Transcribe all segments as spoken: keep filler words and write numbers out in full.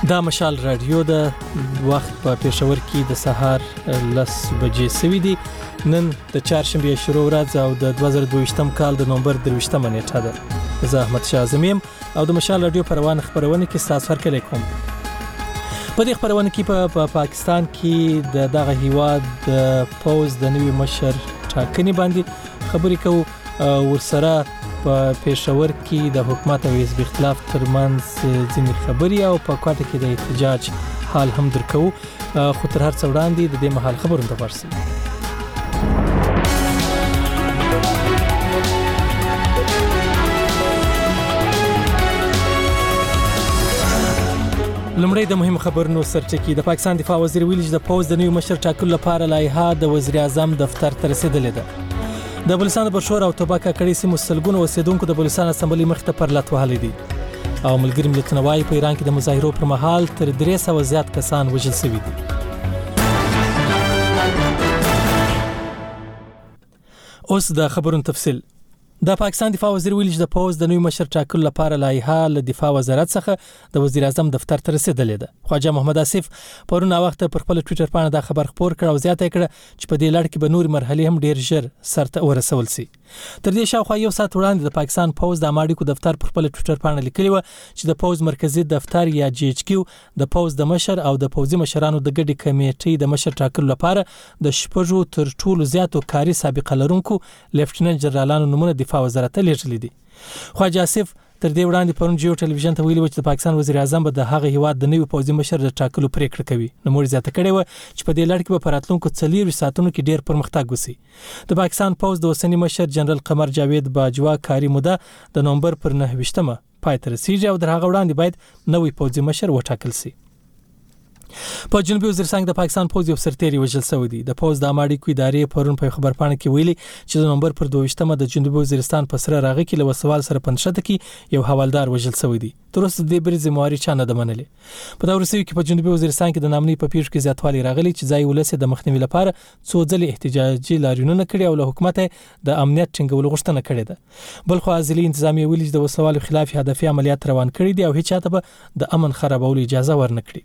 دا مشال رادیو د وخت په پېښور کې د سهار لس بجې سوي دي. نن د چهارشنبه شروع ورځ او د دوه زره دوه کال د نومبر درویشتمه نیټه ده. زه احمد شاه زمیم او د مشال رادیو په روانه خبرونه کې ستاسو سره کوم. په دې خبرونه کې په پا پاکستان کې د دغه هیواد د پوز د نوي مشر ټاکنې باندې خبرې کوو. ورسره په پېښور کې د حکومت او حزب اختلاف ترمنځ ځینې خبرې او په کوټه کې د احتجاج حال هم درکو. خو تر هر څه وړاندې د دې مهال خبرونه ته ورسو. لمړی د مهم خبرونو سرټکی. د پاکستان دفاع وزیر ویلي چې د پوز د نوي مشر ټاکلو لپاره لایحه د وزیر اعظم دفتر ته رسیدلې ده. د بلوچستان د برشور او توبه کاکړي سیمو سلګونو اوسیدونکو د بلوچستان اسمبلی مخ ته پر لات وهلي دي. او ملګری ملتونه وايي په ایران کې د مظاهرو پر مهال تر درې سوه زیات کسان وژل شوي دي. اوس د خبرونو تفصیل. د پاکستان دفاع وزیر ویلي چې د پوز د نوي مشر ټاکلو لپاره لایحه له دفاع وزارت څخه د وزیر اعظم دفتر ته رسیدلې ده. خواجه محمد آصف پرون وخت پر خپل ټوئیټر باندې دا خبر خپور کړ او زیاته کړه چې په دې لړ کې به نور مرحله هم ډیر ژر سرته ورسول شي. تر دې شاوخوا یو ساعت وړاندې د پاکستان پوز د اماډیکو دفتر پر خپل ټوئیټر باندې لیکلی و چې د پوز مرکزی دفتر یا جی ایچ کیو د پوز د مشر او د پوزي مشرانو د ګډي کمیټې د مشر ټاکلو لپاره د شپږو تر ټولو زیاتو کاري سابقه لرونکو لیفټیننټ جنرالانو نومونه دفاع وزارت ته لیږلي دي. خواجه آصف تر دې وړاندې پرون جیو ټلویزیون ته ویلي و چې د پاکستان وزیر اعظم به د هغه هیواد د نوي پوځي مشر د ټاکلو پریکړه کوي. نو موږ زیاته کړې و چې په دې لړ کې به په راتلونکو څلور ساعتونو کې ډیر پرمختګ وشي. د پاکستان پوځ د اوسنی مشر جنرال قمر جاوید باجوا کاري موده د نومبر پر نهه ویشتمه پای ته رسیږي او تر هغه وړاندې باید نوی پوځي مشر وټاکل شي. په جنوبي وزیرستان د پاکستان پوځ یو سرتیری وژل شوی دی. د پوځ د اماډیکو ادارې پرون په خبرپاڼه کې ویلي چې د نومبر پر دوه ویشتمه د جنوبي وزیرستان په سره راغی کې له وسوال سره پنځه کې یو حوالدار وژل شوی دی. تر اوسه د بری زمواري چا نه د منلې. په دا ورسوي کې په جنوبي وزیرستان کې د نامني په پیښ کې زیاتوالی راغلی چې ځای ولسه د مخنیوي لپاره څو ځلې احتجاجي لاریونونه کړي او له حکومت د امنیت ټینګولو غوښتنه کړې ده. بل خو ازلي انتظامی ویلي چې د وسوالو خلاف هدفي عملیات روان کړي دي او هیڅ چاته به د امن خرابولو اجازه ورنکړي.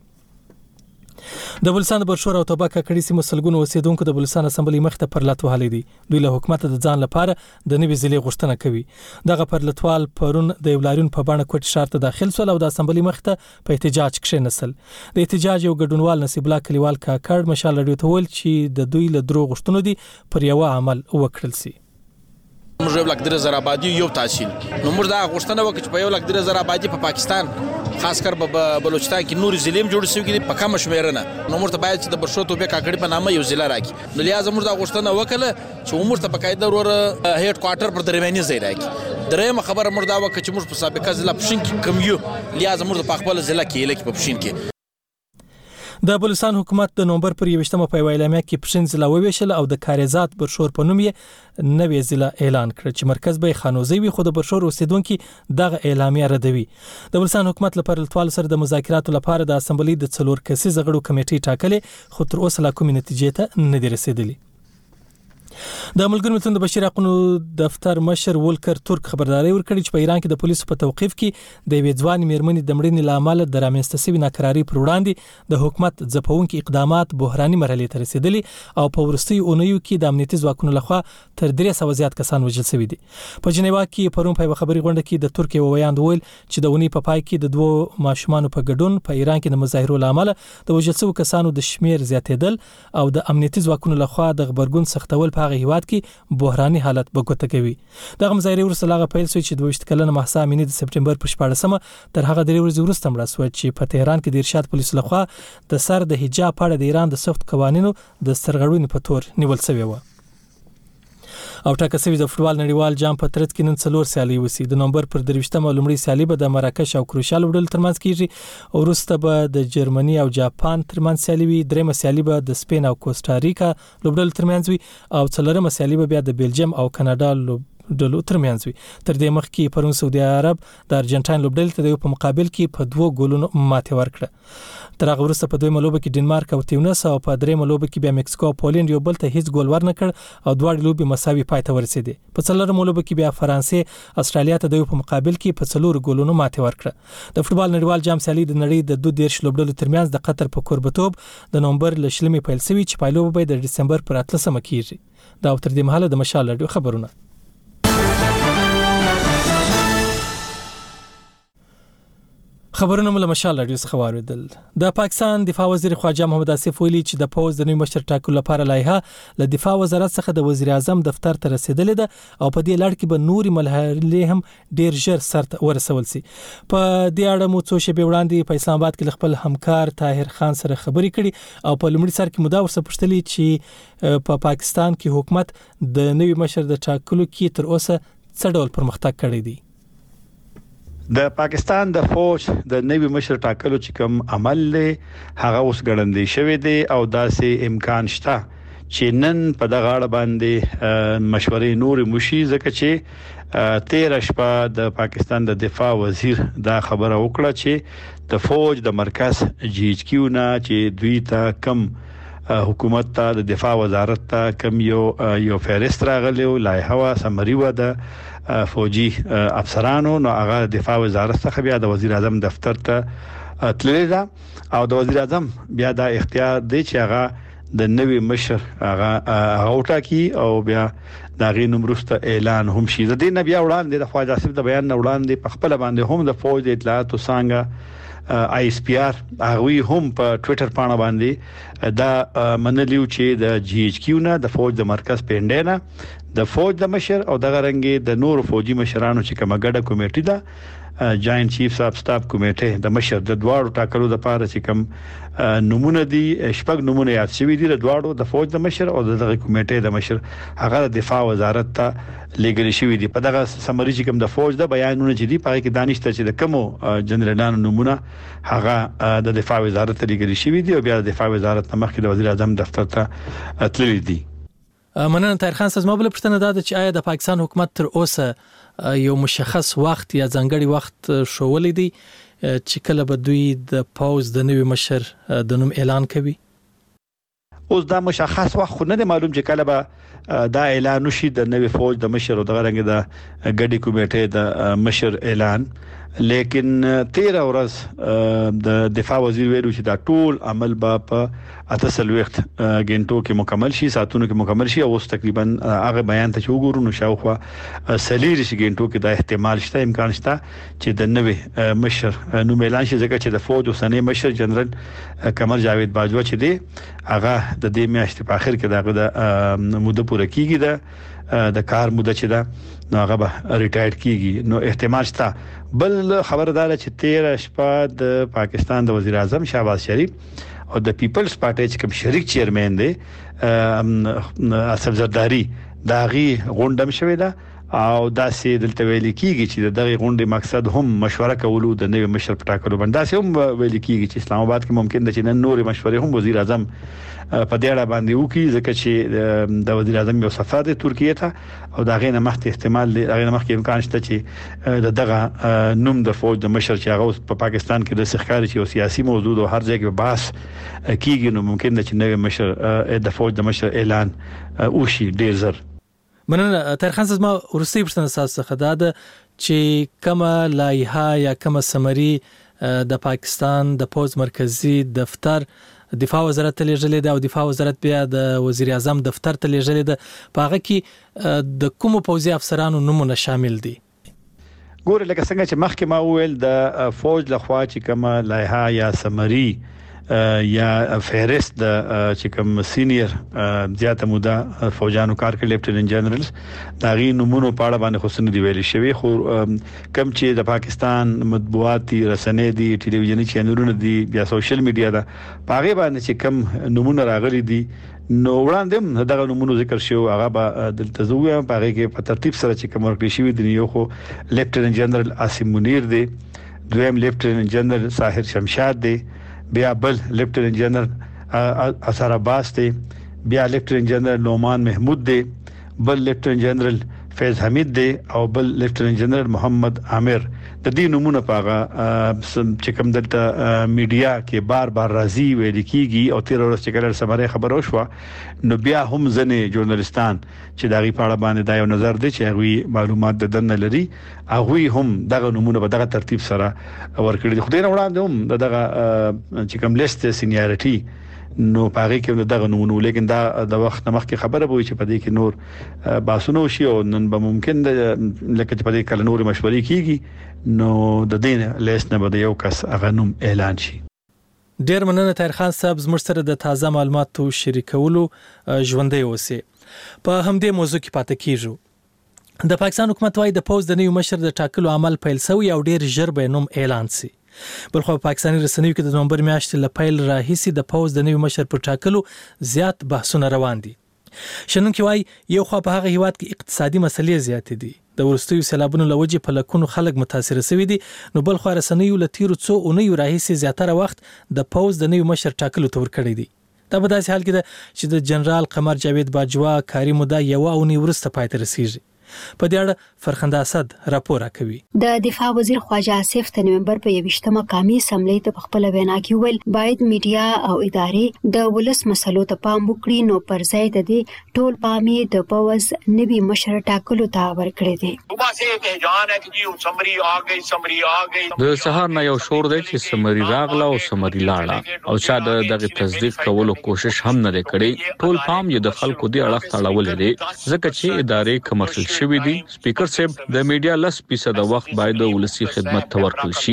د بلوچستان د برشور او توبه کاکړي سیمو سلګونو اوسیدونکو د بلوچستان اسمبلی مخ ته پر لات وهلي دي. دوی له حکومت د ځان لپاره د نوي ضلع غوښتنه کوي. دغه پر لټوال پرون د یو لاریون په بڼه کوټ شهر ته داخل شول او د اسمبلی مخ ته په احتجاج کښینسل. د احتجاج یو ګډونوال نصیب الله کلیوال کاکړ مشال رادیو ته ویل چې د دوی له درو غوښتنو دي پر یو عمل وکړل شي. موږ یو لک درې زره آبادي یو تحصیل نو موږ دا غوښتنه وکړه چې په یو لک درې زره آبادي په پاکستان خاص کر په بلوچستان کې نور ضلع جوړ شوی دي په کم شمېر نه. نو موږ ته باید چې د برشو توبه کاکړي په نامه یو ضلع راکړي. نو لہذا موږ دا غوښتنه وکړه چې موږ ته په قاعده ور هډ کوارټر پر درمیاني ځای راکړي. درېمه خبره موږ دا وکړه چې موږ په سابقه ضلع پښین کې کم یو لہذا موږ په خپل ضلع کې لکه په پښین کې. د بلوچستان حکومت د نومبر پر یوشتمه په اعلامیه کې پښین ضلع وویشل او د کاریزات برشور په نوم یې نوې ضلع اعلان کړ چې مرکز به خانوزي وي. خو د برشور اوسیدونکو دغه اعلامیه ردوي. د بلوچستان حکومت لپاره لټوال سره د مذاکراتو لپاره د اسمبلی د څلور کسیز غړو کمیټې ټاکلې خو تر اوسه لا کومې نتیجې ته نه دي رسیدلې. د ملګرو ملتونو د بشري حقوقو دفتر مشر ولکر ترک خبرداري ورکړي چې په ایران کې د پولیسو په توقيف کې د ویځوان میرمنې د مړینې لامل د رامنځته شوی ناکراری پر وړاندې د حکومت ځپونکو اقدامات بحراني مرحله ته رسیدلي او په ورستیو اونیو کې د امنیتي ځواکونو لخوا تر درې سوه زیات کسان وژل شوي دي. په جنیوا کې پرون په خبري غونډه کې د ترکیه ویاند ویل چې د اونۍ په پای کې د دوه ماشومان په ګډون په ایران کې د مظاهرو لامل د وژل شوو کسانو د شمیر زیاتېدل او د امنیتي ځواکونو لخوا د خبرګون سختول په هغه هیواد کې بحراني حالت بګوته کوي. دغه مظاهره ورسره لاغه پیل شوی چې دوه ویشت کلنه مهسا امینی د سپټمبر په شپاړسمه تر هغه درې ورځې وروسته مړه شوه چې په تهران کې د ارشاد پولیسو لخوا د سر د حجاب په اړه د ایران د سخت قوانینو د سرغړونې په تور نیول شوی و. او ټاکل شوی د فوټبال نړیوال جام په ترڅ کې نن څلور سیالي وسی. د نومبر پر درویشتمه لومړی سیالي به د مراکش او کروشیا لوبډل ترمنځ کیږي او وروسته به د جرمني او جاپان ترمنځ سیالي وي. درېمه سیالي به د سپین او کوسټاریکا لوبډل ترمنځ وي او څلورمه سیالي به بیا د بلجیم او کاناډا لوب ډلو ترمنځ وي. تر دې مخکې پرون سعودي عرب د ارجنټاین لوبډلې ته د په مقابل کې په دوه ګولونو ماتې ورکړه. تر هغه وروسته په دویمه لوبه کې ډنمارک او تیونس او په دریمه لوبه کې بیا مکسیکو او پولند یو بل ته هیڅ ګول ورنکړ او دواړه لوبې مساوي پای ته ورسېدې. په څلورمه لوبه کې بیا فرانسې استرالیا ته د په مقابل کې په څلور ګولونو ماتې ورکړه. د فوتبال نړیوال جام سیالي د نړۍ د دوه دیرش لوبډلو ترمنځ د قطر په کوربتوب د نومبر ل شلمې پیل شوی چې پایلوبه به د دسمبر پر اتلسمه کیږي. دا تر دې مهاله د مشال رادیو خبرونه. خبرونه مله مشال رادیو څخه واوریدل. د پاکستان دفاع وزیر خواجه محمد آصف ویلي چې د پوز د نوي مشر ټاکلو لپاره لایحه له دفاع وزارت څخه د وزیر اعظم دفتر ته رسیدلې ده او په دې لړ کې به نوري مرحلې هم ډیر ژر سرته ورسول شي. په دې اړه مو څو شپې وړاندې په اسلام آباد کې خپل همکار طاهر خان سره خبرې کړې او په لومړي سر کې مدا ورسره پوښتلې چې په پا پاکستان کې حکومت د نوي مشر د ټاکلو کې تر اوسه څه ډول پرمختګ کړی دی. د پاکستان د فوج د نوي مشر ټاکلو چې کوم عمل له هغه اوس ګړندې شوی دی او داسې امکان شته چې نن په دغه اړه باندې مشورې نور مشي ځکه چې تیر شپه د پاکستان د دفاع وزیر دا خبره وکړه چې د فوج د مرکز جی ایچ کیو نه چې دوی ته کم حکومت ته د دفاع وزارت ته کم یو یو فهرست راغلی او لایحه سمری و د فوجي افسرانو نو هغه دفاع وزارت څخه بیا د وزیر اعظم دفتر ته تللی دا او د وزیر اعظم بیا دا اختیار دی چې هغه د نوي مشر هغه اوټا کی او بیا دا غي نمرسته اعلان هم شي. د دې نه بیا وړاندې د خواجه آصف د بیان نه وړاندې په خپل باندې هم د فوج د اطلاعات څنګه آی اس پی آر هغه هم په ټوئیټر باندې باندې دا منلیو چې د جی ایچ کیو نه د فوج د مرکز پینډینا د فوج د مشر او د غرنګي د نور فوجي مشرانو چې کومه ګډه کمیټه ده جاینټ چیفز اف سټاف کمیټه د مشر د دواړو ټاکلو د پاره چې کوم نمونه دي شپږ نمونه یاد شوی دي د دواړو د فوج د مشر او د کمیټې د مشر هغه د دفاع وزارت ته لګل شوی دي. په دغه سمری چې کوم د فوج د بیانونه چې دي په کې دانشته چې د کومو جنرالانو نمونه هغه د دفاع وزارت ته لګل شوی دي او بیا د دفاع وزارت مخکې د وزیر اعظم دفتر ته تللی دي. مننه طاهر خان صاحب. ما بل پښتنه ده چې آیا د پاکستان حکومت تر اوسه یو مشخص وخت یا ځانګړي وخت شولې دي چې کله به دوی د پوز د نوي مشر د نوم اعلان کوي؟ اوس دا مشخص وخت خو نه معلوم چې کله به دا اعلان وشي د نوي فوج د مشر او د غرنګ د ګډي کمیټې د مشر اعلان. لیکن تیر ورځ د دفاع وزیر ویلو چې دا ټول عمل به په اتسل وخت غنټو کې مکمل شي ساتونو کې مکمل شي او اوس تقریبا هغه بیان ته وګورو نو شاوخوا سلیر شي غنټو کې دا احتمال شته امکان شته چې د نوي مشر نو اعلان شي ځکه چې د فوج اوسنی مشر جنرال قمر جاوید باجوا چې دی هغه د دې میاشتې په اخر کې دغه د موده پوره کیږي د د کار موده چې دا نو هغه به ریټایر کیږي. نو احتمال شته. بل خبردار چې تیر شپه د پاکستان د وزیر اعظم شهباز شریف او د پیپلز پارټي چې کوم شریک چیرمن دی اسف زرداری داغي غونډه شوې ده او دا سي دلته ویل کیږي چې دغه غونډې مقصد هم مشوره کولو د نوي مشر په ټاکلو باندې هم ویل کیږي چې اسلام آباد کې ممکن ده چې نن نور مشورې هم وزیر اعظم په دې اړه باندې وکړي ځکه چې د وزیر اعظم یو سفر د ترکیه ته او دا غینه مخته احتمال دی غینه مخکې امکان شته چې دغه نوم د فوج د مشر چې هغه په پاکستان کې د سخکاري چې سیاسي موضوع او هر ځای کې بحث کیږي نو ممکن ده چې نوی مشر د فوج د مشر اعلان وشي ډیر زر. مننه طاهر خان صاحب. ما ورسې پښتنه اساس څخه دا چې کومه لایحه یا کومه سمری د پاکستان د پوز مرکزی دفتر دفاع وزارت ته لېږلې ده او دفاع وزارت بیا د وزیر اعظم دفتر ته لېږلې ده په هغه کې د کوم پوځي افسرانو نومونه شامل دي؟ ګوره لکه څنګه چې مخکې ما وویل د فوج لخوا چې کومه لایحه یا سمری یا فهرست د چې کوم سینیئر زیاته موده فوجانو کار کوي لیفټیننټ جنرالز دا غي نمونه په اړه باندې خصوصي دی ویل شوی خو کم چې د پاکستان مطبوعاتي رسنۍ دي ټلویزیونی چینلونه دي بیا سوشل میډیا دا پاغه باندې چې کم نمونه راغلي دي نو وړاندې دغه نمونه ذکر شو هغه به دلته زویا پاغه کې په ترتیب سره چې کوم ورکړي شوی دی یو خو لیفټیننټ جنرال عاصم منیر دی دویم لیفټیننټ جنرال ساحر شمشاد دی بیا بل لیفټیننټ جنرال اثر عباس دی بیا لیفټیننټ جنرال نومان محمود دی بل لیفټیننټ جنرال فیض حمید دی او بل لیفټیننټ جنرال محمد عامر د دې نمونه پاغه چې کوم دلته میډیا کې بار بار راځي ویل کیږي او تیر ورځ چې کله سمره خبرو شو نو بیا هم ځنې ژورنالستان چې دغه پاړه باندې دا یو نظر دی چې هغه معلومات د دنه لري هغه هم دغه نمونه په دغه ترتیب سره ورکړي دي. خو دې نه وړاندې هم دغه چې کوم لیست سینیارټي نو پاره کې دغه نمونه لیکن دا د وخت مخکې خبره وي چې په دې کې نور باسونو شي او نن به ممکن لکه چې په دې کله نور مشورې کیږي نو د دین لیست نه به یو کس اغنوم اعلان شي. ډیر مننه طاهر خان صاحب زموږ سره د تازه معلوماتو شریکولو ژوندۍ اوسئ. په همدې موضوع کې پاتې کیږو. د پاکستان حکومت وايي د پوز د نوي مشر د ټاکلو عمل پیل شوی او ډیر ژر به نوم اعلان شي. بلخو پاکستاني رسنیو کې د نومبر میاشتې له پیل راهیسي د پوز د نوي مشر پر ټاکلو زیات بحثونه روان دي. شنونکي وايي یو خو په هغه هیواد کې اقتصادي مسلې زیات دي، د ورستیو سیلابونو لوجې په لکونو خلک متاثر شوي دي، نو بلخو رسنیو له تیرو څو اونیو راهیسي زیاتره وخت د پوز د نوي مشر ټاکلو تور کړی دي. دا په داسې حال کې ده چې د جنرال قمر جاوید باجوا کاري موده یو اونۍ وروسته پای ته رسیږي. په دې اړه فرخنده اسد راپور راکوي. د دفاع وزیر خواجه آصف د نومبر په یوشتمه قومي اسمبلی ته خپل وینا کې ویل باید میډیا او ادارې د ولس مسلو ته پام وکړي، نو پر ځای د دې ټول پامي د پوز نوي مشر ټاکلو ته ورکړي دي. د سهار نه یو شور دی چې سمري راغله او سمري لاړه او چا دغه تصدیق کولو کوشش هم نه کړي. ټول پام یې د خلکو دی اړه تړول دي ځکه چې ادارې کمرشل شوی دي. سپیکر صاحب د میډیا لس فیصد وخت باید ولسی خدمت ته ورکړل شي.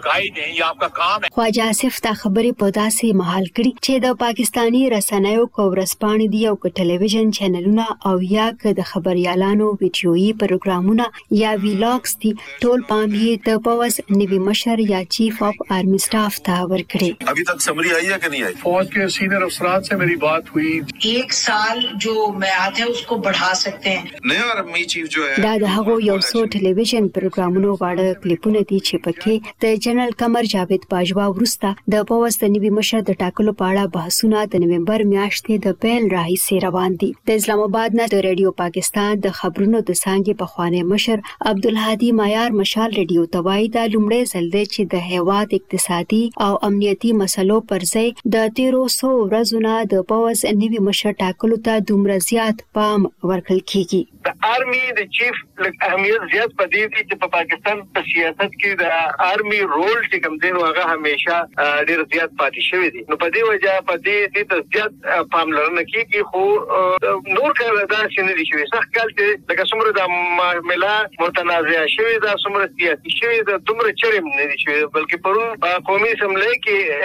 خواجه آصف دا خبرې په داسې محل کړي چې د پاکستانی رسنیو کورسپانډ دی او ټلویزیون چینلونه او یا که د خبريالانو ویډیويي پروګرامونه یا ویلاګز دي ټول پام یې د پوز نوي مشر یا چیف اف آرمی سټاف ته ورکړي. ابھی تک سمری آئی ہے کہ نہیں آئی؟ فوج کے سینئر افسران سے میری بات ہوئی. ایک سال جو میعاد ہے اس کو بڑھا سکتے ہیں. نیا آرمی چیف جو ہے دا د هغو یو څو ټلویزیون پروګرامونو واړه کلیپونه دي چې پکې د جنرال قمر جاوید باجوا وروسته د پوز د نوي مشر د ټاکلو په اړه بحثونه د نومبر میاشتې د پیل راهیسې روان دي. د اسلام آباد نه د رادیو پاکستان د خبرونو د څنګه په خوانې مشر عبدالهادي معیار مشال رادیو توای دا لومړی ځل دی چې د هیواد اقتصادي او امنیتي مسلو پر ځای د تیرو سو ورځو نه د پوز نوي مشر ټاکلو ته دومره زیات پام ورکړل کیږي. د آرمی د چیف اهمیت زیات پدې دي چې په پاکستان په سیاست کې د آرمی رول چې کوم دی هغه همیشه ډیر زیات پاتې شوی دی. نو په دې وجه په دې د زیات پاملرنه کیږي خو نور کار دا شنه دي شوی څخه کال چې لکه څومره د معاملې متنازع شوی دا څومره سیاسي شوی دا دومره چرم نه دي شوی بلکې پرون قومي اسمبلی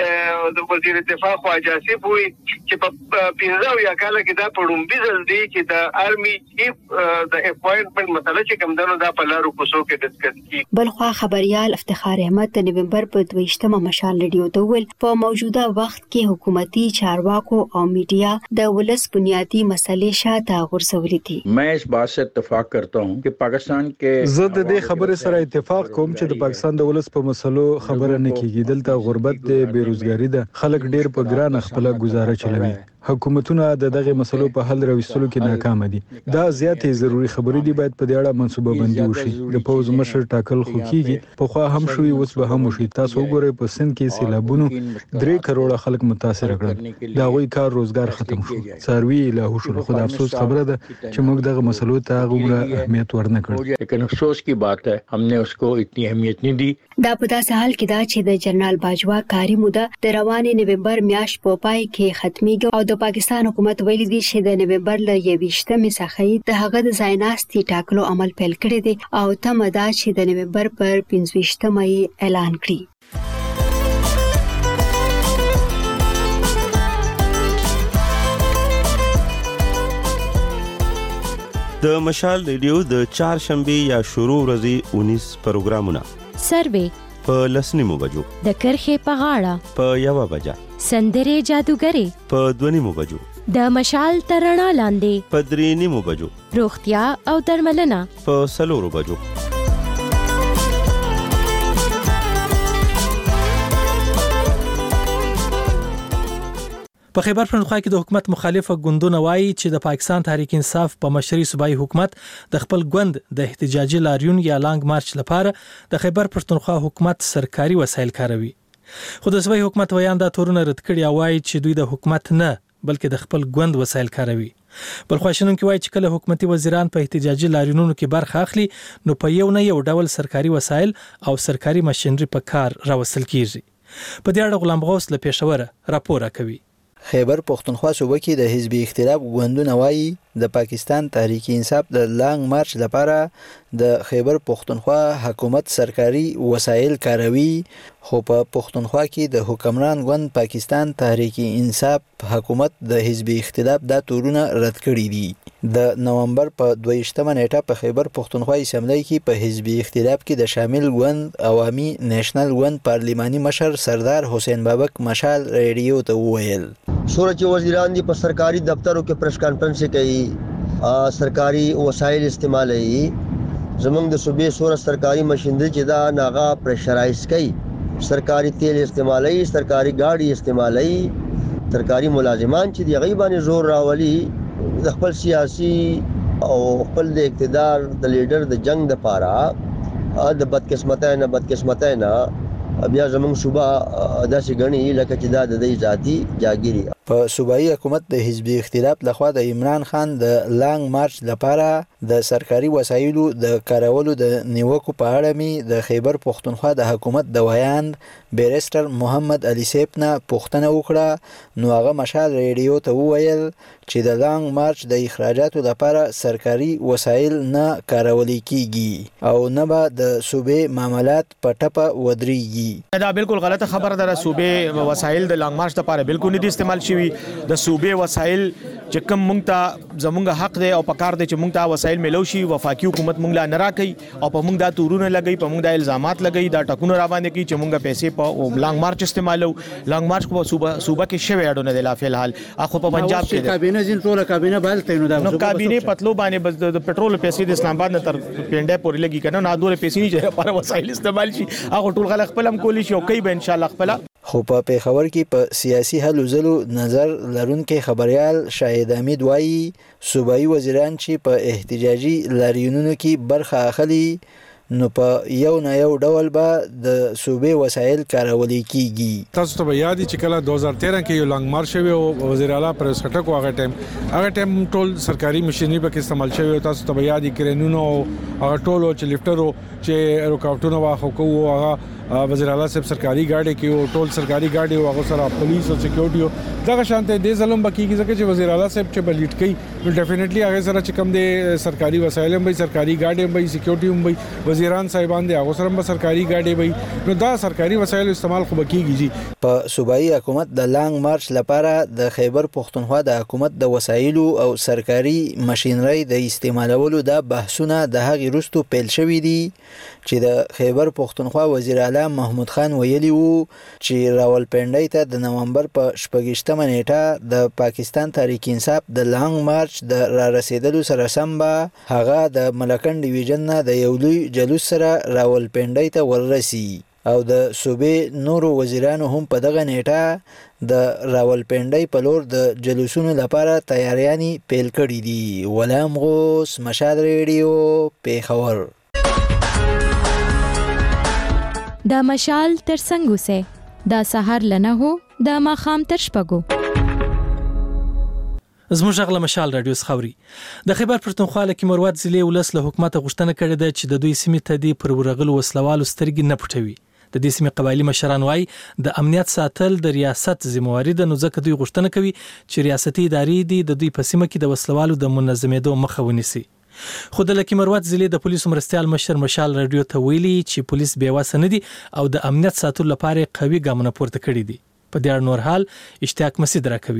کې د وزیر دفاع خواجه آصف وی چې په پنځه یا کال کې دا پړومبي ځل دی چې د آرمی چیف د اپوینټمنت مسله چې کوم دنو دا په لارو کوڅو کې ډسکس کی. بلخوا خبريال افتخار احمد د نومبر په دویشتمه مشال رادیو ته ویل په موجوده وخت کې حکومتي چارواکو او میډیا د ولس بنیادی مسلې شاته غورځولې دي. मैं इस बात से इत्तेफाक करता हूं कि पाकिस्तान के زه د دې خبرې سره اتفاق کوم چې د پاکستان د ولس په مسلو خبره نه کیږي. دلته غربت دی، بیروزګاری ده، خلک ډیر په ګران خپل گزاره چلوي. حکومتونه د دغه مسلو په حل راوستلو کې ناکام دي. دا زیاتې ضروری خبرې دي، باید په دې اړه منصوبه بندي وشي. د پوز مشر ټاکل خو کیږي، په خو هم شوی اوس به هم وشي. تاسو وګورئ په سند کې سیلابونو درې کروڑه خلک متاثر کړل. دا غوي کار روزګار ختم شو. څاروي له هوښ خو د افسوس خبره ده چې موږ دغه مسلو ته غوړه اهمیت ورنکړو. لیکن افسوس کی بات ہے ہم نے اس کو اتنی اہمیت نہیں دی. دا په داسې حال کې دا چې د جنرال باجوا کاري موده د روانې نومبر میاشت په پای کې ختميږي او د پاکستان حکومت ویلي دی چې د نومبر له یویشتمې څخه د هغه د ځایناستي ټاکلو عمل پیل کړی دی او تمه ده چې د نومبر پر پنځویشتمه یې اعلان کړي. د مشال ریډیو د چهارشنبه یا شروع ورځې اونیس پروګرامونه سروې په لسنیمو بجو، د کرخې په غاړه په یوه بجه، سندرې جادوګرې په دوه نیمو بجو، د مشال ترڼا لاندې په درې نیمو بجو، روغتیا او درملنه په څلورو بجو. په خیبر پښتونخوا کې د حکومت مخالفه ګوندونه وایي چې د پاکستان تحریک انصاف په مشرۍ صوبایي حکومت د خپل ګوند د احتجاجي لاریون یا لانګ مارچ لپاره د خیبر پښتونخوا حکومت سرکاري وسایل کاروي. خو د صوبایي حکومت ویان دا تورونه رد کړي او وایي چې دوی د حکومت نه بلکې د خپل ګوند وسایل کاروي. بل خو شنونکو وایي چې کله حکومتي وزیران په احتجاجي لاریونونو کې برخه اخلي نو په یو نه یو ډول سرکاري وسایل او سرکاري ماشينري په کار راوستل کیږي. په دې اړه غلام غوث له پېښوره راپور کوي. خیبر پښتونخوا صوبه کې د حزبي اختلاف ګوندونه وایي د پاکستان تحریک انصاف د لانګ مارچ لپاره د خیبر پښتونخوا حکومت سرکاري وسایل کاروي، خو په پښتونخوا کې د حکمران ګوند پاکستان تحریک انصاف حکومت د حزبي اختلاف د تورونه رد کړي دي. د نومبر په دویشتمه نیټه په خیبر پښتونخوا اسمبلی کې په حزبي اختلاف کې د شامل ګوند عوامي نېشنل ګوند پارلیماني مشر سردار حسین بابک مشال ریډیو ته وویل سورج وزیران دی په سرکاري دفترو کې پریس کانفرنس کوي، سرکاري وسایل استعمالوي، زمونږ د صوبې سور سرکاري ماشينري چې دا ناغا پریشرایز کوي، سرکاري تیل استعمالوي، سرکاري گاڑی استعمالوي، سرکاري ملازمان چې دی غیبانه زور راولي د خپل سیاسي او خپل د اقتدار د لیډر د جنگ د پاره د بدقسمتۍ نه بدقسمتۍ نه بیا زمونږ صوبه داسې غني لکه چې دا د دې ذاتی جاګيري. په صوبایي حکومت د حزبي اختلاف لخوا د عمران خان د لانګ مارچ لپاره د سرکاري وسایلو د کارولو د نیوکو په اړه می د خیبر پښتونخوا د حکومت د ویاند بیرستر محمد علي سیپنا پوښتنه وکړه، نو هغه مشال ریډیو ته وویل چې د لانګ مارچ د اخراجاتو لپاره سرکاري وسایل نه کارول کیږي او نه به د صوبې معاملات په ټپه ودرېږي. دا بالکل غلطه خبره ده. صوبې وسایل د لانګ مارچ لپاره بالکل نه دي استعمال شوي. د صوبې وسایل چې کوم مونږ ته زمونږ حق دی او پکار دی چې مونږ ته وسایل ملو شي، وفاقي حکومت مونږ لا نه راکړي او په مونږ دا تورونه لګي، په مونږ دا الزامات لګي، دا ټکونه را باندې کوي چې مونږ پیسې په لانګ مارچ استعمالو. لانګ مارچ په صوبه صوبه کې شوی اډونه دی لا فلحال، اخو په پنجاب کې کابینه ځین ټوله کابینه بالته نو دا نو کابینه پتلو باندې بس د پټرول پیسې د اسلام آباد نه تر پینډه پورې لګي کنه، نه دوره پیسې نه چې لپاره وسایل استعمال شي، اخو ټول غل خپل هم کولی شي او کوي به ان شاء الله خپل. خو په پیښور کې په سیاسي هلو ځلو نظر لرونکي خبريال شاهد حمید وایي صوبایي وزیران چې په احتجاجي لاریونونو کې برخه اخلي نو په یو نه یو ډول به د صوبې وسایل کارول کیږي. تاسو ته یاد چې کله دو هزار تیرہ کې یو لانګ مارچ شوی او وزیر اعلی پر سټکو هغه ټیم هغه ټیم ټول سرکاري ماشينري په استعمال شوی. تاسو ته یاد کرینونو هغه ټول چې لفټرو چې رکاوټونه واخو کوو هغه وزیر اعلی صاحب سرکاري گاډي کې او ټول سرکاري گاډي او هغه سره پولیس او سکیورټي دغه شانته د ظلم بکیږي ځکه چې وزیر اعلی صاحب چې بلیټ کوي نو ډیفینیټلی هغه سره چې کم دي سرکاري وسایل هم وي، سرکاري گاډي هم وي، سکیورټي هم وي، وزیران صاحبان دي هغه سره هم سرکاري گاډي وي، نو دا سرکاري وسایل استعمال خو بکیږي. په صوبایي حکومت د لانګ مارچ لپاره د خیبر پښتونخوا د حکومت د وسایلو او سرکاري ماشينري د استعمالولو د بحثونه د هغې وروسته پیل شوي دي چې د خیبر پښتونخوا وزیر اعلی محمود خان ویلي وو چې راولپنډۍ ته د نومبر په شپږشتمه نیټه د پاکستان تحریک انصاف د لانګ مارچ د را رسیدلو سره سم به هغه د ملکن ډیویژن نه د یو لوی جلوس سره راولپنډۍ ته وررسي او د صوبې نورو وزیرانو هم په دغه نیټه د راولپنډۍ په لور د جلوسونو لپاره تیاریانې پیل کړي دي. غلام غوث، مشال ریډیو، پیښور. دا مشال تر څنګه سه دا سحر لنه هو دا ماخام تر شپګو. زموږ غل مشال رادیو خبري د خیبر پښتونخوا لکه مروت ضلع ولس له حکومت غوښتنه کړې ده چې د دوی سیمې ته دی پر ورغلو وسلوالو سترګې نه پټوي. د دې سیمې قبایلی مشران وايي د امنیت ساتل د ریاست ذمہواری ده، نو ځکه دوی غوښتنه کوي چې ریاستي ادارې دي د دوی په سیمه کې د وسلوالو د منظمېدو مخه ونیسي. خو د لکه مروت ضلع د پولیسو مرستيال مشر مشال رادیو ته ویلي چې پولیس بې وسه نه دي او د امنیت ساتلو لپاره قوي ګامونه پورته کړي دي. په دې اړه نور حال اشتیاق مسعود راکوي.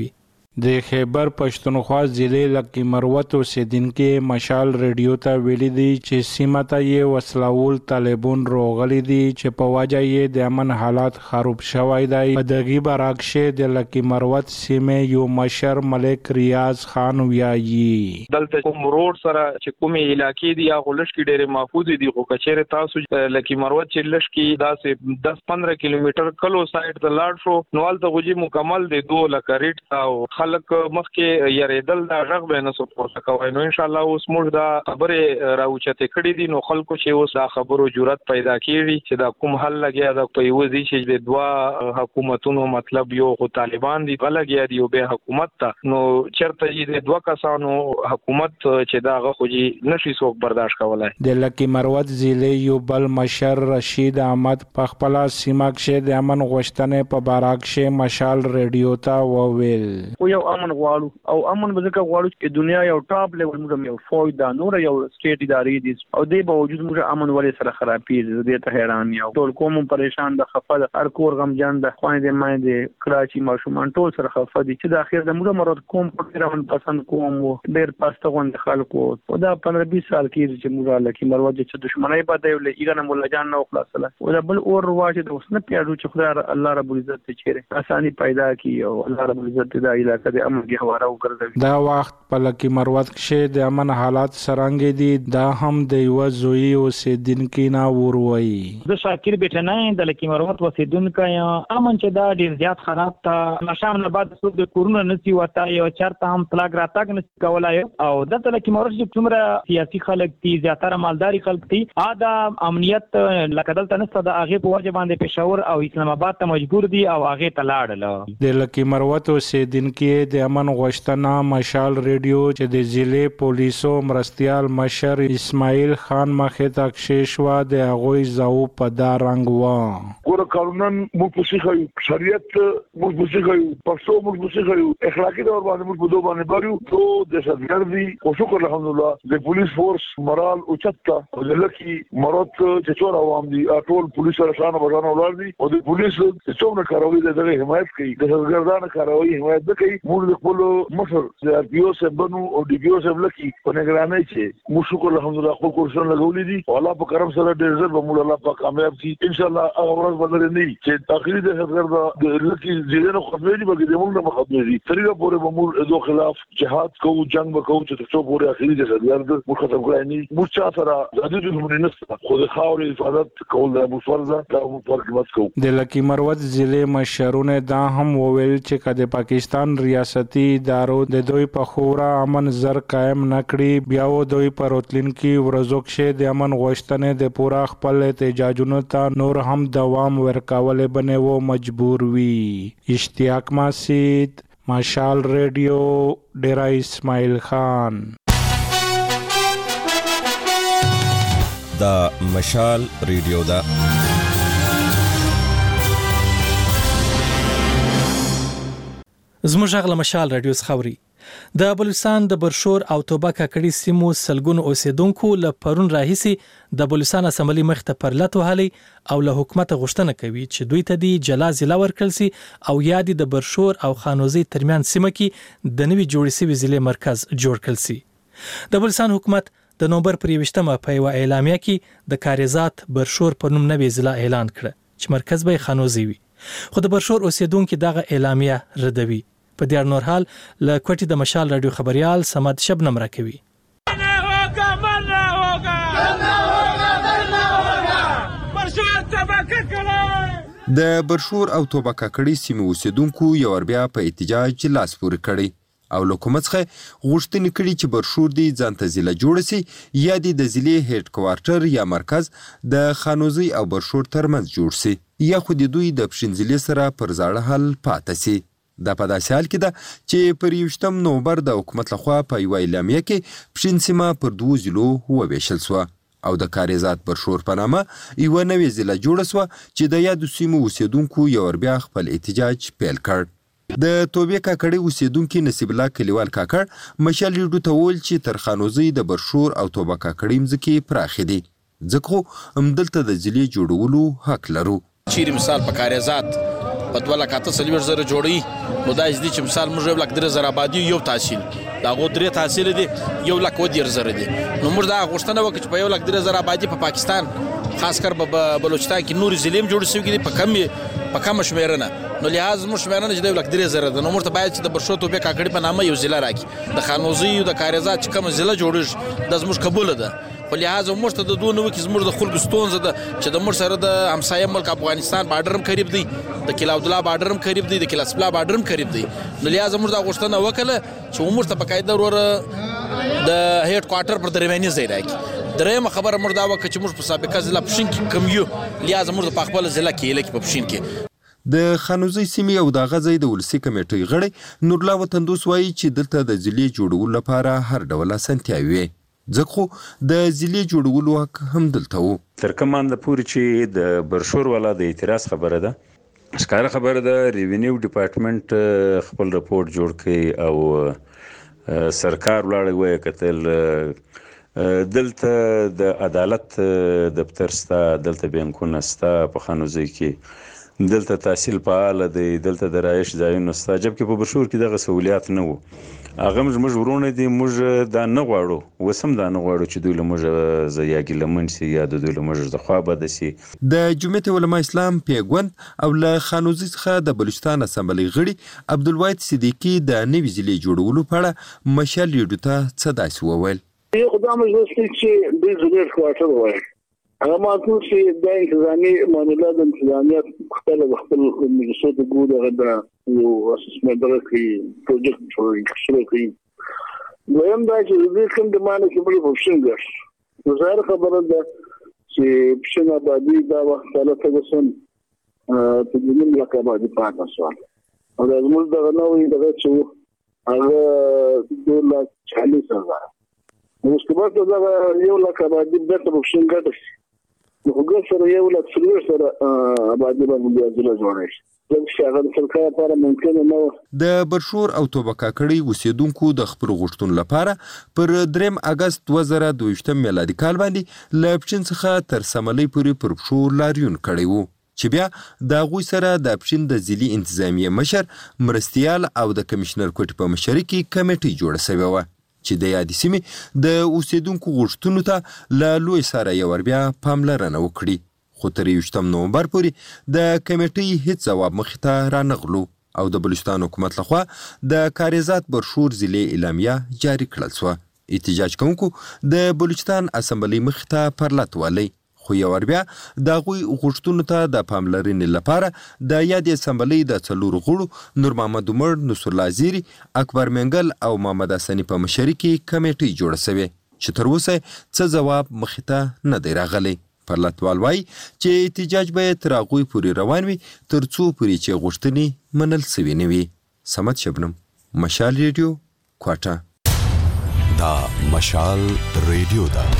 د خیبر پښتونخوا ضلع لکی مروت اوسیدونکو مشال ریډیو ته ویلي دي چې سیمه ته یې وسلوال طالبان روغلي دي چې په وجه یې د امن حالات خراب شوی دی. په دغه برعکس د لکی مروت سیمه یو مشر ملک ریاض خان ویایي دلته کوم روډ سره چې کومې علاقې دي هغه لږ کې ډېرې محفوظ دي خو کچېره تاسو لکی مروت چې لږ کې داسې دس پندرہ کیلومتر کلو سایډ ته لاړ شو نو هلته غوجي مکمل دی دو لکه ریټ او خلک مخکې یریدل دا غږ به نه سپورټ کوي نو ان شاء الله اوس موږ دا خبره راوچته کړې دي نو خلکو چې اوس دا خبرو جرأت پیدا کړي چې دا کوم حل لګیا دا په یو ځای چې د دوا حکومتونو مطلب یو خو طالبان دي بلګیا دي او به حکومت ته نو چرته چې د دوا کسانو حکومت چې دا غوږی نشي څوک برداشت کولای. د لکی مروت ضلع یو بل مشر رشید احمد په خپل سیمه کې د امن غوښتنې په برعکس مشال ریډیو ته وویل خو یو امن غواړو او امن به ځکه غواړو چې دنیا یو ټاپ لیول موږ یو فوج دا نور یو سټیټ ادارې دي او د باوجود موږ امن ولې سره خرابېږي زه ته حیران یم ټول کوم پریشان د خفه د هر کور غمجن د خويندې مایندې کراچي ماشومان ټول سره خفه دي چې د اخر د موږ مراد کوم پرون پسند کوم ډېر پاسته غوند خلکو او دا پندرہ بیس سال کې چې موږ لکه مروت چې دښمنۍ باندې ولې ایګنه مولا جان نو خلاصله او دا بل اور واجه د وسنه پیاړو چې خدای الله رب العزت ته چیرې اساني پیدا کی او الله رب العزت دا علاقه د امن کې هواره وګرځوي. دا وخت په لکی مروت کې د امن حالات سرانګې دي دا هم د یو زوی اوسیدونکو نه وروي. د شاکر بیٹنای د لکی مروت اوسیدونکو امن چې دا ډیر زیات خراب تا نشام نه بعد څو د کورونا نسی وتا یو چرته هم پلاګ راتګ نسی کولای او د لکی مروت چې څومره سیاسي خلک دي زیاتره مالداري خلک دي ادا امنیت لکه دلته نسته د هغه په وجه باندې پېښور او اسلام آباد ته مجبور دي او هغه ته لاړل. د لکی مروت اوسیدونکو د امن غوښتنه مشال ریډیو چې د ضلع پولیسو مرستيال مشر اسماعیل خان مخه تا کښیشوا د هغه زاو په دار رنگ و ګور قانونن مو پوسیږي شریعت مو پوسیږي پښتو مو پوسیږي اخلاقی دور باندې مو په دوه باندې باريو ته د شګردي او شکر الحمدلله د پولیس فورس مرال او چتا او د لکی مروت چې څور عوام دي ټول پولیس سره شانه بغانه ولر دي او د پولیس چې څومره کاروي دغه حمایت کوي د شګردانه کاروي حمایت کوي موږ د خپل مشر د پی او سره بنو او ډي پی او سره لکی په نگرانۍ چې مو شکر الحمدلله خپل کورسونه لګولې دي او الله په کرم سره ډېر زر به موږ الله په کامیاب شي ان شاء الله هغه ورځ بدل نه چې اخري د شګردا د لکی زیدنه خپل دي بګې د موږ نه مخاطب دي ترې پورې به موږ د خلاف جهاد کوو جنگ وکړو چې څو پورې اخري د شګردا موږ ختم کړای نه موږ چا سره زادي د موږ نه خو د خاورې حفاظت کول د ابو فرزه دا موږ پرکمت کوو. د لکی مروت ضلع مشرونه دا هم وویل چې کله پاکستان ریاستي ادارو د دوی په خورا امن زر قائم نکړي بیا و دوی پر راتلونکي ورځو کې د امن غوښتنې د پورا خپل احتجاجونو ته نور هم دوام ورکول بنه و مجبور وي. اشتیاق ماسید مشال ریډیو ډیرا اسماعیل خان. دا مشال ریډیو دا زموږ غل مشال رادیو خوري د بلوچستان د برشور او توبه ککړی سیمو سلګون اوسیدونکو له پرون راهیسي د بلوچستان اسمبلی مخته پر لټو حالي او له حکومت غوښتنه کوي چې دوی ته دی جلا ضلع ورکړل سي او یادي د برشور او خانوزي ترمیان سیمه کې د نوي جوړ سوي ضلع مرکز جوړ کړل سي. د بلوچستان حکومت د نومبر پر یوشتمه په یو اعلامیه کې د کاریزات برشور په نوم نوې ضلع اعلان کړ چې مرکز به خانوزي وي خو د برشور اوسیدونکو دغه اعلامیه ردوي. په دې نور حال له کوټي د مشال رادیو خبريال سمد شبنم راکوي. د برشور او توبه ککړی سیمو اوسیدونکو یو بیا په احتجاج لاس پورې کړی او حکومت څخه غوښتنه کړې چې برشور دی ځانته ضلع جوړ شي یا د ضلع هډ کوارټر یا مرکز د خانوزي او برشور ترمنځ جوړ شي یا خو د دوی د پښینځلې سره پر ځاړه حل پاتې شي. دا په داسې حال کې ده چې پر یوشتم نومبر د حکومت لخوا په یو اعلامیه کې پښین سیمه پر دوه ضلعو وویشل شوه او د کاریزات برشور په نامه یو نوې ضلع جوړه شوه چې د یادو سیمو اوسیدونکو یو بیا خپل احتجاج پیل کړ. د توبې کاکړي اوسیدونکو نصیب الله کلیوال کاکړ مشال ریډیو ته وویل چې تر خانوزي د برشور او توبه کاکړي مځکې پراخې دي ځکه همدلته د ضلع جوړولو حق لرو. چیرې مثال په کاریزات په دوه لک اته څلوېښت زره جوړي نو دا دې چې مثال موږ یو لک درې زره آبادي یو تحصیل دا غو درې تحصیل دي یو لک و ډیر زره دي نو موږ دا غوښتنه وکړو چې په یو لک درې زره آبادي په پاکستان خاص کر په بلوچستان کې نور ضلع جوړ شوی دي په کم په کم شمیرنه نو لحاظ موږ شمیرنه چې د یو لک درې زره ده نو موږ ته باید چې د برشو توبې کاکړي په نامه یو ضلع راکړي د خانوزي او د کاریزات چې کوم ضلع جوړیږي د زموږ قبول ده په لحاظ موږ ته د دوه نو کې زموږ د خلکو ستونزه ده چې د موږ سره د همسایه ملک افغانستان بارډر هم قریب دی د کلا عبد الله بارډر هم قریب دی د کلا سپلا بارډر هم قریب دی نو لحاظ موږ دا غوښتنه وکړه چې موږ ته په قاعده ور د هډ کوارټر پر درمیاني ځای راکړي درېمه خبره موږ دا وکړه چې موږ په سابقه ضلع پښین کې کم یو لحاظ موږ په خپل ضلع کې لکه په پښین کې د خانوزي سیمې او د غزې د ولسی کمیټې غړي نورلا وطندوس وایي چې دلته د ضلع جوړولو لپاره هر ډول اسانتیاوي ځکه د ضلع جوړولو حق هم دلته وو تر کومه د پوری چې د برشور والا د اعتراض خبره ده ښکاره خبره ده ریوینیو ډپارټمنټ خپل رپورت جوړ کړي او سرکار ولاړ وایي کتل دلته د عدالت دفتر ستا دلته بانکونه ستا په خانوزي کې دلته تحصیل فعال دی دلته د رایش ځایونه ستا جبکې په برشور کې دغه سہولیات نه وو هغه موږ ورونه دي موږ دا نه غواړو وسم دا نه غواړو چې دوی له موږ زیاګي لمن سي یا د دوی له موږ د خوا بد سي د جمعیت علماء اسلام پیګوند او له خانوزي څخه د بلوچستان اسمبلی غړي عبدالواحد صدیقي د نوې ضلع جوړولو په اړه مشال ریډیو ته څه داسې وویل یو خدای مې وستل چې د ضلع کوارټر وایي هغه ماته چې د انتظامی معاملات د انتظامیت خپل خپل مجلسو د ګوډه غدا یو اسسمنت درکې پروجیکټ جوړوي شروع کړي دویم دا چې د کوم د معنی کې په فوشن ګرځي نو زه خبره ده چې پښنه باندې دا وخت له تاسو ته د دې لکه باندې پاتې شو او د موږ دغه نوې دغه چې هغه د لا چالیس هزار نو څه دا یو لکه باندې د فوشن ګرځي نو هغه سره یو لک څلور سره باندې باندې ځل جوړه شي چې هغه څرګه لپاره ممکن نه د برشور او توبکا کړي اوسیدونکو د خپل غوښتون لپاره پر دریم اگست دوه زره دوه ویشت میلادي کال باندې لپچن څخه تر سملي پورې پر برشور لاریون کړي وو چې بیا د غوي سره د پښین د ځلي انتظامیه مشر مرستيال او د کمشنر کوټ په مشرۍ کې کمیټه جوړه شوې و چې د یادې سیمې د اوسیدونکو غوښتنو ته له لوی سره یو بیا پاملرنه وکړي خو تر یوشتم نومبر پورې د کمیټې هیڅ ځواب مخې ته رانغلو او د بلوچستان حکومت لخوا د کاریزات برشور ضلع اعلامیه جاری کړل شوه احتجاج کوونکو د بلوچستان اسمبلی مخې ته پرلط والی خو یو بیا د غوي غوښتنو ته د پاملرنې لپاره د یادې اسمبلی د څلور غړو نور محمد عمر نصر الله زیری اکبر منګل او محمد حسنی په مشرۍ کې کمیټه جوړه شوې چې تر اوسه څه ځواب مخې ته نه دی راغلی پرلطوال وایي چې احتجاج باید تر هغوی پورې روان وي تر څو پورې چې غوښتنې منل سوي نه وي صمد شبنم مشال ریډیو کوټه دا مشال ریډیو ده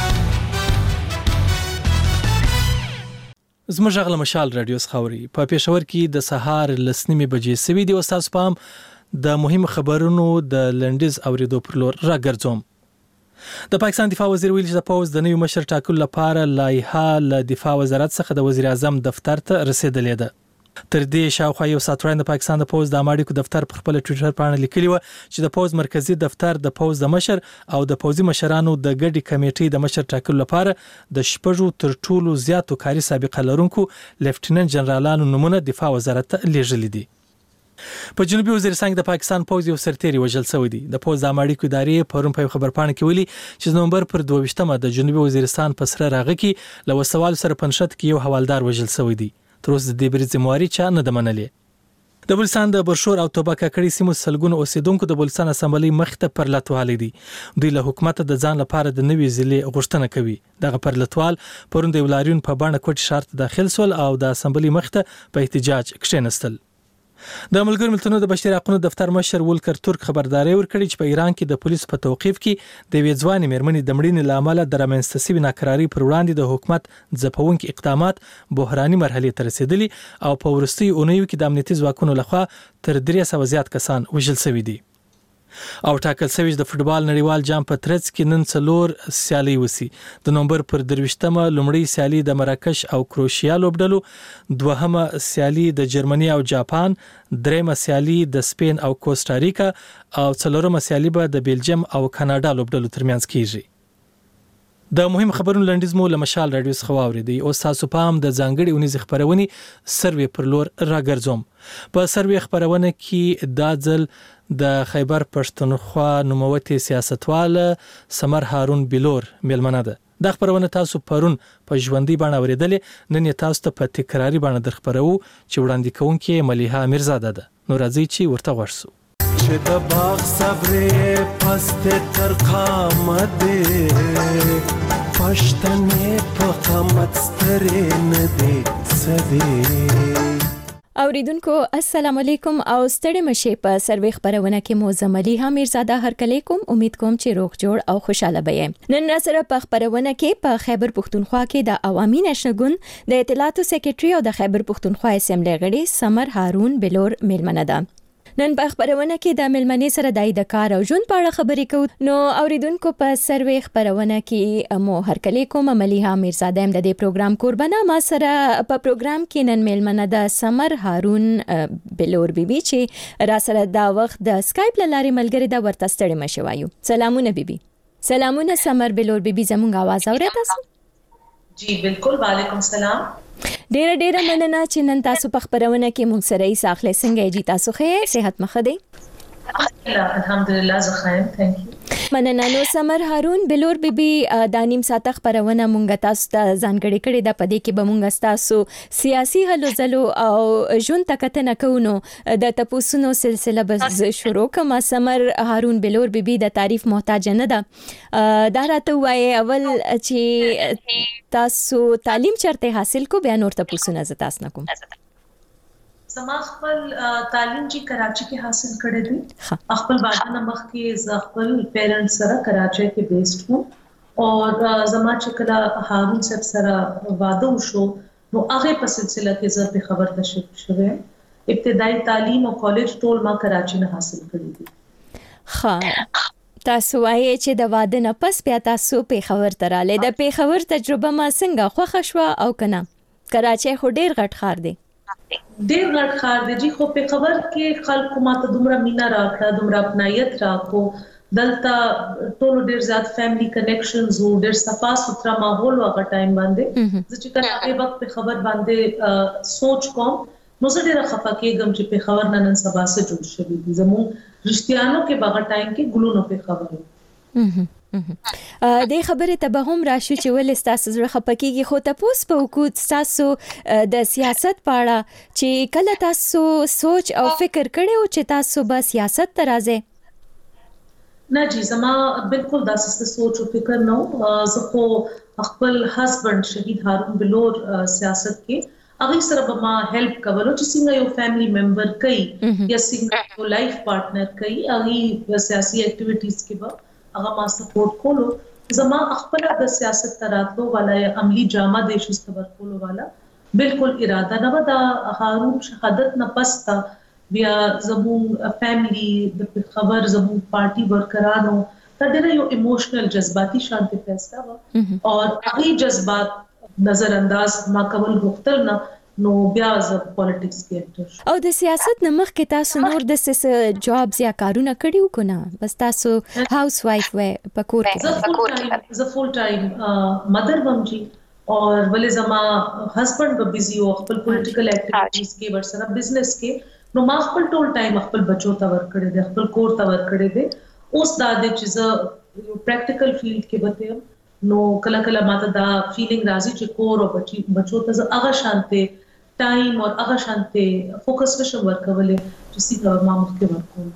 زموږ غل مشال رادیو خاوري په پېښور کې د سهار لسنیمه بجې سوي دی او تاسو پام د مهم خبرونو د لنډیز اوریدو پر لور راګرځوم د پاکستان دفاع وزیر ویل چې د پوز د نوي مشر ټاکلو لپاره لایحه له دفاع وزارت څخه د وزیر اعظم دفتر ته رسیدلې ده تر دې شاوخوا یو ساعت وړاندې د پاکستان د پوز د اماډیکو دفتر په خپل ټوئیټر باندې لیکلی و چې د پوز مرکزی دفتر د پوز د مشر او د پوزي مشرانو د ګډي کمیټې د مشر ټاکلو لپاره د شپږو تر ټولو زیاتو کاري سابقه لرونکو لیفټیننټ جنرالانو نمونه دفاع وزارت ته لیږلي دي په جنوبي وزیرستان د پاکستان پوز یو سرتيري وژل شوی دی د پوز د اماډیکو ادارې پرون په خبرپاڼه کې ویلي چې نومبر پر دوه ویشتمه د جنوبي وزیرستان په سره راغه کې له وسوال سره پنځت کې یو حوالدار وژل شوی دی تر اوسه د دې بری ذمہواری چا نه د منلې د بلوچستان د برشور او توبکا کړي سیمو سلګونو اوسیدونکو د بلوچستان اسمبلی مخته پر لټوالي دي دوی له حکومت د ځان لپاره د نوي ضلع غوښتنه کوي دغه پر لټوال پرون د ولاریون په باندې کوټ شرط داخل سول او د اسمبلی مخته په احتجاج کښینستل د ملګرو ملتونو د بشري حقوقو دفتر مشر ولکر ترک خبرداري ورکړي چې په ایران کې د پولیس په توقيف کې د ویځواني مېرمنې د مړینې لامل د رامنځته شوی ناکراری پر وړاندې د حکومت ځپونکي اقدامات بحراني مرحله ته رسیدلي او په ورستي اونیو کې د امنیتي ځواکونو لخوا تر درې سوه زیات کسان وژل شوي دي او ټاکل شوی د فوتبال نړیوال جام په ترڅ کې نن څلور سیالي وسی. د نومبر پر درویشتمه لومړی سیالي د مراکش او کروشیا لوبډلو، دوهمه سیالي د جرمني او جاپان، دریمه سیالي د سپین او کوستاریکا او څلورمه سیالي به د بیلجیم او کاناډا لوبډلو ترمنځ کیږي. د مهم خبرونو لنډیز مو له مشال رادیو څخه واوریدي. اوس تاسو پام د ځانګړي اونیز خبرونې سروې پر لور راګرځوم. په سروې خبرونه کې دا ځل د خیبر پښتونخوا نوموتي سیاستوال سمر هارون بلور میلمنه ده. دا خبرونه تاسو پرون په ژوندۍ بڼه اوریدلې، نن یې تاسو ته په تکراری بڼه درخبرو چې وړاندې کوونکې ملیحه میرزاده ده. نو راځي چې ورته ورسو. چې د باغ صبرې پست تر قامت پښتنې په قامت سترې نه دي سدي. اوریدونکو السلام علیکم او ستړي مشه په سروې خبرونه کې مو زملیحه میرزاده هرکلی کوم. امید کوم چې روغ جوړ او خوشاله بئ. نن سره په خبرونه کې په خیبر پښتونخوا کې د عوامي نشنل ګوند د اطلاعاتو سیکریټري او د خیبر پښتونخوا اسمبلی غړي سمر هارون بلور میلمنه ده. نن په خبرونه کې د ملمنې سره د د کار او ژوند په اړه خبرې کوو. نو اوریدونکو په سروې خبرونه کې مو هرکلی کوم ملیحه میرزاده هم د دې پروګرام قربانه. ما سره په پروګرام کې نن ملمنه د سمر هارون بلور بیبي چې را سره دا وخت د اسکایپ لارې ملګری دا ورته ستړي مشه وایو. سلامونه بیبي. سلامونه سمر بلور بیبي، زموږ आवाज اورئ تاسو؟ جی بالکل، وعلیکم السلام. ډیره ډیره مننه چې نن تاسو په خبرونه کې موږ سره یې ساخله. څنګه یې تاسو ښه صحت مخ دی؟ الحمدلله زه ښه یم، ثانک یو. مننه. نو سمر هارون بلور بیبي د نیم ساعت خبرونه مونږ تاسو ته ځانګړي کړي د پدې کې به مونږ تاسو سیاسي هلو ځلو او ژوند تکتنه کوو. د تپوسونو سلسله بس شروع کوم. سمر هارون بلور بیبي د تعریف محتاج نه ده. دا راته وایي اول چې تاسو تعلیم چرته حاصل کو، بیا نور تپوسونه ز تاسو نه کوم. زما خپل تعلیم چې کراچي کې حاصل کړی دی. خپل واده نه مخکې زه خپل پیرنټ سره کراچي کې بیسډ وم او زما چې کله هارون صاحب سره واده وشو نو هغه په سلسله کې زه په خبر ته شوم. ابتدایي تعلیم او کالج ټول ما کراچي نه حاصل کړی دی. ها تاسو وایي چې د واده نه پس بیا تاسو په خبر تراله. د په خبر تجربه ما څنګه خوښ شو او کنه؟ کراچي خو ډیر غټ ښار دی. ډیر غټ ښار دی جی، خو په خبر کې خلکو ماته دومره مینا راکړه، دومره اپنایت راکو. دلته ټول ډیر زیات فیملی کنیکشنز وو، ډیر صفا سوترا ماحول وغه ټایم باندې. زه چې کله هغه وخت په خبر باندې سوچ کوم نو زه ډیر خفه کېږم چې په خبر نن سبا سره جوړ شوی دي. زموږ رښتیانو کې بغه ټایم کې ګلونو په خبره د خبرې ته به هم راشو چې ولې تاسو زړه خپکیږي. خو تاسو په وکوت تاسو د سیاست په اړه چې کله تاسو سوچ او فکر کړو چې تاسو به سیاست ته راځئ؟ نه جی، زما بالکل داسې سوچ او فکر نه و. زه خو خپل هسبند شهید هارون بلور سیاست کې هغه سره به ما هیلپ کولو چې څنګه یو فیملی ممبر کوي یا څنګه یو لایف پارټنر کوي هغه سیاسي اکټیویټیز کې به هغه ما سپورټ کولو. زما خپل د سیاست تراتلو والا یا عملی ډرامه د شستبر کولو والا بالکل اراده نه و. د هارون شهادت نه پستا بیا زمون فیملی د خبر زمون پارټي ورکرانو دا ډېر یو ایموشنل جذباتي شانتي فیصله و او هغه جذبات نظر انداز ما کول غوښتل نه نو بیا ز پالیټکس کې اکټر. او د سیاست نه مخکې تاسو نور د سیس جابز یا کارونه کړیو کو نه؟ بس تاسو هاوس وایف و په کور کې؟ زه فول ټایم مدر وم جی اور ولې زما هسبند به بیزی او خپل پولیټیکل اکټیویټیز کې ورسره بزنس کې نو ما خپل ټول ټایم خپل بچو ته ور کړی دی، خپل کور ته ور کړی دی. اوس دا د چې زه یو پریکټیکل فیلډ کې وته نو کله کله ماته دا فیلینګ راځي چې کور او بچي بچو ته زه هغه شانته ټایم او هغه شانته فوکس نشم ورکولې چې څنګه ما مخکې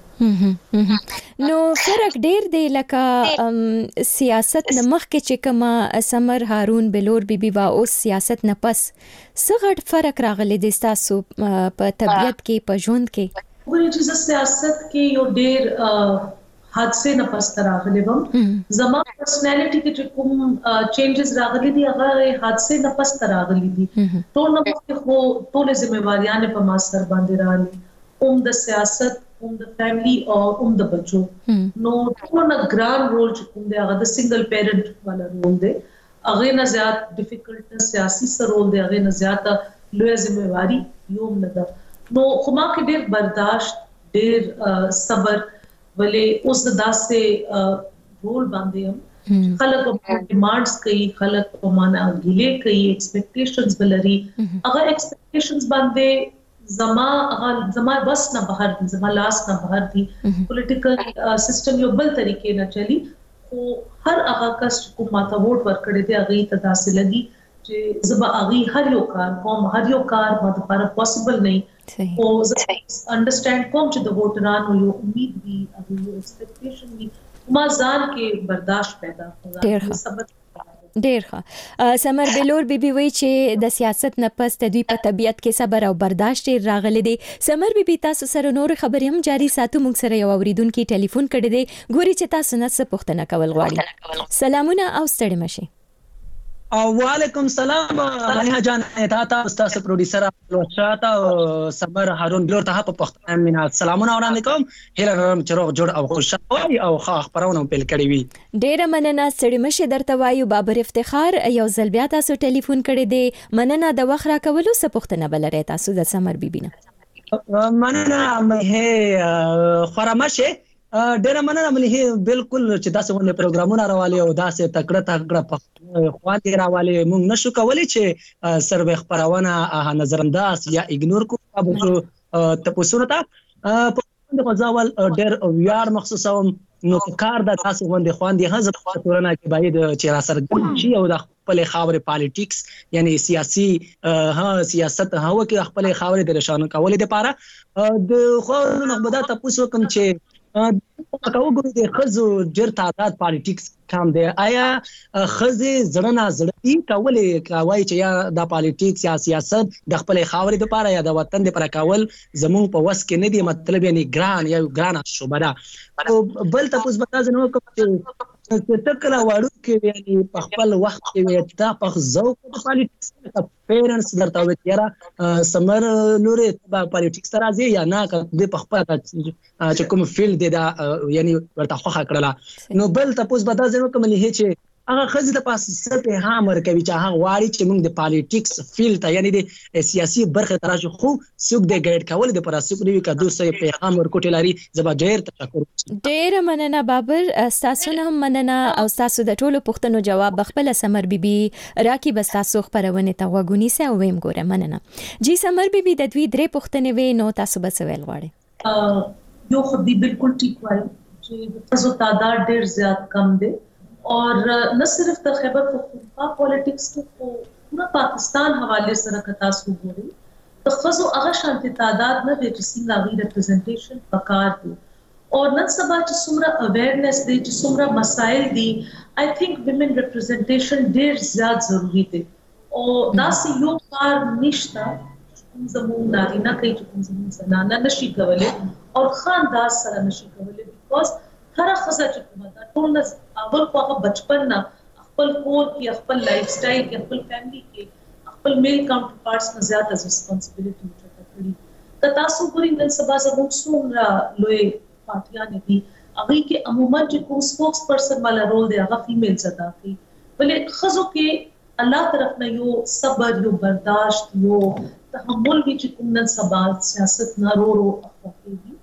ورکول. نو فرق ډیر دی لکه سیاست نه مخکې چې کما سمر هارون بلور بیبي وا او سیاست نه پس څه غټ فرق راغلی دی تاسو په طبيعت کې په ژوند کې؟ وګورئ چې سیاست کې یو ډیر حادثه نه پس راغلی وم. زما پرسنالټي کې چې کوم چینجز راغلي دي هغه حادثه نه پس راغلي دي. ټول نه خو ټول ذمہواریاں په ما سر باندې راغلي. اوم د سیاست کوم د فیملی او کوم د بچو نو ټول ګران رول چې کوم دی هغه د سنگل پیرنټ والا رول دی هغه نه زیات ډیفیکلټ سیاسي سره رول دی هغه نه زیات لوی ذمہواری یوم نه ده نو خو ما کې ډېر برداشت ډېر صبر ولې اوس داسې رول باندې هم خلک په ډیمانډز کوي خلک په معنا غیلې کوي ایکسپیکټیشنز بلري هغه ایکسپیکټیشنز باندې زما هغه زما بس نه بهر دي زما لاس نه بهر دي پولیټیکل سیستم یو بل طریقې نه چلی خو هر هغه کس چې ماته ووټ ورکړي دی هغه ته داسې لګي چې زما هغه هر یو کار کوم هر یو کار ماته لپاره پوسیبل نه او زه انډرستانډ کوم چې د ووټرانو یو امید دي هغه یو ایکسپیکټیشن دي ما ځان کې برداشت پیدا کړم صبر ډیر ښه سمر بلور بیبي وی چې د سیاست نه پس د دوی په طبيعت کې صبر او برداشت راغلي دي سمر بیبي تاسو سره نور خبرې هم جاري ساتو موږ سره یو اوریدونکو ټلیفون کړی دی ګوري چې تاسو نه څه پوښتنه کول غواړي سلامونه او ستړي مشي وعلیکم السلام غنیه جان تا تا استاد پروډوسر لوچاتا صبر هارون بلور ته په پښتو مینا سلامونه وړاندې کوم هیله لرم چې روغ جوړ او خوشاله او ښه خبرونه پیل کړی وي ډیره مننه ستړي مشه درته وایو بابر افتخار یو ځل بیا تاسو ټلیفون کړی دی مننه د وخت راکولو څه پښتنه بلره تاسو د سمر بیبي نه مننه مه خرمشه ډیره مننه ملي بالکل چې تاسو باندې پروګرامونه راوالي او داسې تکړه تکړه په خواته راوالي موږ نشو کولای چې سروې خبرونه نظر انداز یا اګنور کوو تاسو ته په غزاول ډیر ویار مخصوصوم نو کار د تاسو باندې خواندې هغه په تورنه کې باید چې را سره شي او د خپل خاورې پالیټکس یعنی سیاسي ها سیاست هغه کې خپل خاورې د رشانو کولې لپاره د خو نو بدا تاسو کوم چې تاسو ګورئ د خزو جر تعداد پالیټکس کم دی آیا خزه زړه زړی کولې کوي چې یا د پالیټکس یا سیاست د خپل خاورې لپاره یا د وطن لپاره کول زموږ په وس کې نه دی مطلب یعنی ګران یا ګران شوبه ده بل تاسو به تاسو نو کوم چې تکلا وړو کې یعنی په خپل وخت کې تا په ذوق د پالیټکس پیرنټس درته وتیرا سمر نورې په پالیټکس راځي یا نه د په خپل چې کوم فیلډ دی دا یعنی ورته خوخه کړله نو بل تاسو به تاسو نو کوم نه چې هغه خزه د پاس ستې هامر کوي چې هغه واړي چې موږ د پالیټکس فیلډ ته یعنی د سیاسي برخه تراشو خو سوق د ګایډ کول د پراسوق نیو کا دوسه پیغام ورکوټی لري زبا ډیر تشکر ډیر مننه بابر تاسو نه مننه او تاسو د ټولو پوښتنو جواب خپل سمر بیبي راکي بس تاسو خبرونه ته وګونی سه ویم ګوره مننه جی سمر بیبي د دوی درې پوښتنې وې نو تاسو به سوال غواړئ یو خو دی بالکل ټیک وایي چې تاسو تعداد ډیر زیات کم دی اور نہ صرف د خیبر پختونخوا پالیټکس کې پورا پاکستان حواله سره کتا سو غوړي د خزو هغه شانتي تعداد نه د څنګه غي ریپرزنټیشن پکار دي اور نن سبا چې څومره اویرنس دي چې څومره مسائل دي آی تھنک ویمن ریپرزنټیشن ډیر زیات ضروری دي او داسې یو کار نشته کوم زموږ نارینه کوي چې کوم زموږ زنانه نشي کولای او خاندار سره نشي کولای بیکاز هر خزه چې کومه دا ټول نه اول خو هغه بچپن نه خپل کور کې خپل لایف سټایل کې خپل فیملی کې خپل میل کاونټر پارټس نه زیاته ریسپانسیبিলিټي ورته کړی د تاسو ګوري نن سبا زموږ څومره لوی پارټیان دي هغه کې عموما چې کوم سپوکس پرسن والا رول دی هغه فیمیل ادا کوي ولې خزو کې الله طرف نه یو صبر یو برداشت یو تحمل وی چې کوم نن سبا سیاست نه رو رو اخلاقي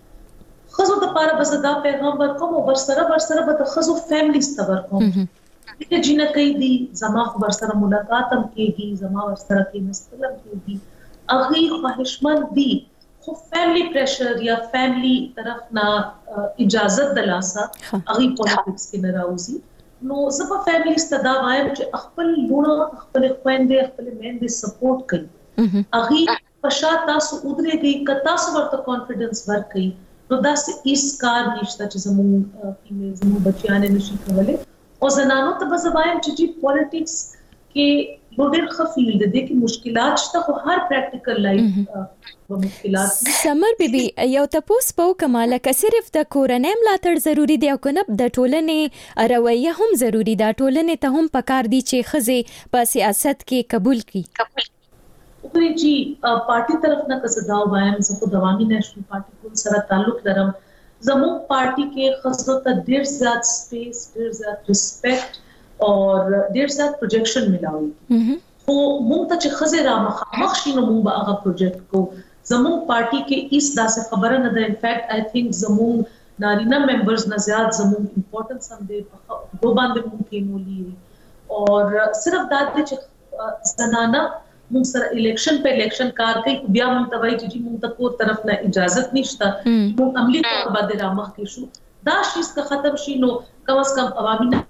خزو د پاره بس دا پیغام ورکوم او ورسره ورسره به د خزو فیملی ستور کوم چې جنہ کوي دي زما ورسره ملاقات هم کیږي زما ورسره کې مستلم کیږي اغه خواهشمند دي خو فیملی پریشر یا فیملی طرف نه اجازه دلاسا اغه پالیټکس کې نه راوځي نو زما فیملی ستدا وایم چې خپل لونه خپل خويندې خپل میندې سپورټ کوي اغه پښا تاسو ودرېږي ک تاسو ورته کانفیډنس ورکړي نو داسې اس کار نشته چې زموږ فیمیل زموږ بچیان نشي کولای او زنانو ته به زبایم چې جی پالیټکس کې ډېر خفیل دي کې مشکلات شته خو هر پریکټیکل لایف په مشکلات سمر بیبي یو تاسو په کماله ک صرف د کورنۍ ملاتړ ضروری دی او کنه د ټولنې رویه هم ضروری ده ټولنې ته هم پکار دي چې خزه په سیاست کې قبول کړي وګورئ چې پارټي طرف نه کسدا وایم زه خو عوامي نېشنل پارټي کوم سره تعلق لرم زموږ پارټي کې خاصه ته ډیر زیات سپیس ډیر زیات ریسپیکټ او ډیر زیات پروجیکشن ملاوي خو موږ ته چې خزه را مخامخ شي نو موږ به هغه پروجیکټ کو زموږ پارټي کې ایس داسې خبره نه ده ان فیکټ آی تھنک زموږ نارینه ممبرز نه زیات زموږ امپورټنس هم دی دو باندې موږ کې مولي او صرف دا چې زنانه موږ سره الیکشن په الیکشن کار کوي بیا موږ ته وایي چې موږ ته کو طرف نه اجازه نشته موږ عملی طور باندې را مخ کې شو دا شیز که ختم شي نو کم از کم عوامي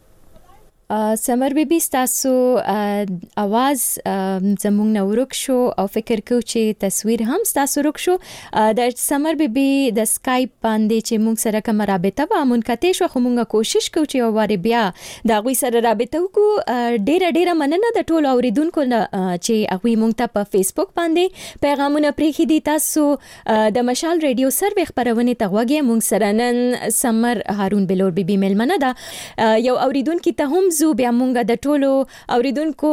سمر بیبي تاسو आवाज زموږ نو ورک شو او فکر کو چې تصویر هم تاسو ورک شو د سمر بیبي د سکایپ باندې چې موږ سره کوم رابطه و مونږ شو خو موږ کوشش کوو چې واره بیا دا غوي سره رابطه وکړو ډیره ډیره مننه د ټولو اوریدونکو چې هغه موږ ته په فیسبوک باندې پیغامونه پریخي دي تاسو د مشال ریډیو سروي خبرونه ته وګورئ موږ سره نن سمر هارون بلور بیبي ملمنه ده یو اوریدونکو ته هم زو بیا مونږ د ټولو اوریدونکو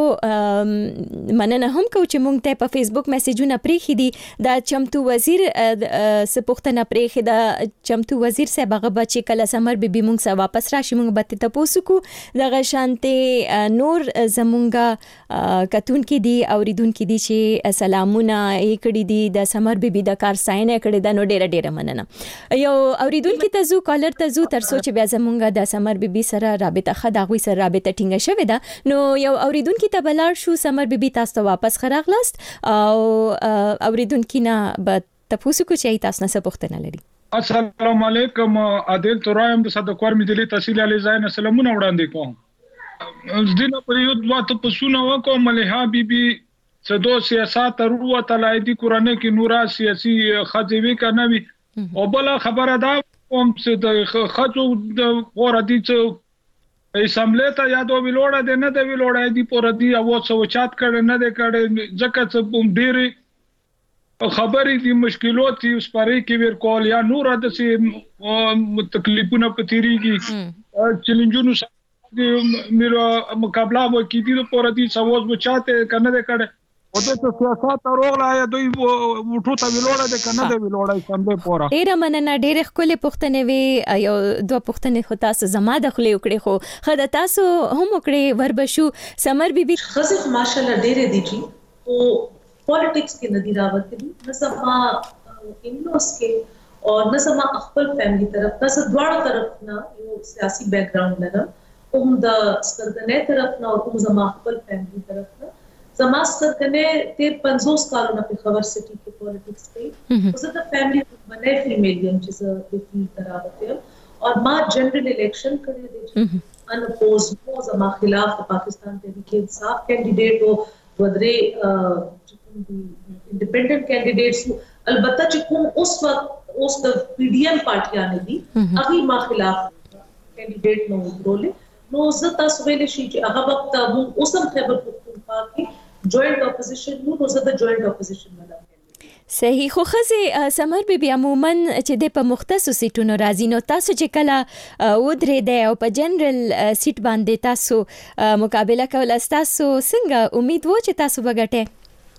مننه هم کو چې مونږ ته په فیسبوک میسجونه پریخي دي د چمتو وزیر سپوختنه پریخي د چمتو وزیر صاحب هغه بچ کله سمر بیبي مونږ سره واپس راشي مونږ به ته پوسو کو دغه شانته نور زمونږه کتون کې دي اوریدون کې دي چې سلامونه یې کړي دي د سمر بیبي د کار ساين کړي د نو ډیره ډیره مننه یو اوریدون کې تزو کالر تزو تر سوچ بیا زمونږه د سمر بیبي سره رابطه خداغوي سره رابطه ټینګه شوې ده نو یو اوریدونکو ته بلار شو سمر بیبي تاسو ته واپس خراغلاست او اوریدونکو نه به تاسو کو چې تاسو نه پوښتنه لري السلام علیکم عادل تورایم د صدقور مدلي تحصیل علی زاین سلامونه وړاندې کوم زدينه پر یو دوه تاسو وکم ملها بیبي صدو سیاست ورو تلایدي قرانه کې نورا سیاسي خځوي کنه وي او بل خبره ده کوم چې د خځو د اوردي چې اسمبلی ته یادو ویلوړه ده نه ده ویلوړه دي پر دي او څو چات کړي نه ده کړي ځکه چې بوم ډيري خبرې دي مشکلات دي سپاري کې ور کول یا نور د سي تکلیفونه پتيريږي چیلنجونو سره میرا مقابله وکړي د پر دي سوز بچاته کنه ده کړي او د سیاست روغلا یا دوی وټو ته ویلوړه ده کنه ده ویلوړه سمبه پورا ډیر مننه ډیر خپل پښتنې وی یو دوه پښتنې خو تاسو زما د خلې وکړي خو خدای تاسو هم وکړي وربشو سمر بیبي خزه ماشاءالله ډیر دي جی او پالیټکس کې ندی راوته دي نسما انلوس کې او نسما خپل فیملی طرف نه دواړو طرف نه یو سیاسي بیک گراوند لرم هم د سرګنې طرف نه او هم زما خپل فیملی طرف نه زما سرګنې تیر پنځوس کالونه په خبر سټي کې پالیټکس کې زه د فیملی باندې فیمیل یم چې زه په فیل طرف او ما جنرال الیکشن کړی دی ان اپوز مو زما خلاف پاکستان تحریک انصاف کینډیډیټ او ودرې انډیپندنٹ کینډیډیټس البته چې کوم اوس وخت اوس د پی ډی ایم پارټیانه دي هغه ما خلاف کینډیډیټ نو ودرولې نو زه تاسو ویل شي چې هغه وخت مو اوسم خبر پختونخوا کې جوائنٹ اپوزیشن نو زه د جوائنٹ اپوزیشن مله صحیح خو خزه سمر بیبي عموما چې د په مختصو سیټونو راځي نو تاسو چې کله ودرې دی او په جنرال سیټ باندې تاسو مقابله کول تاسو څنګه امید و چې تاسو وګټئ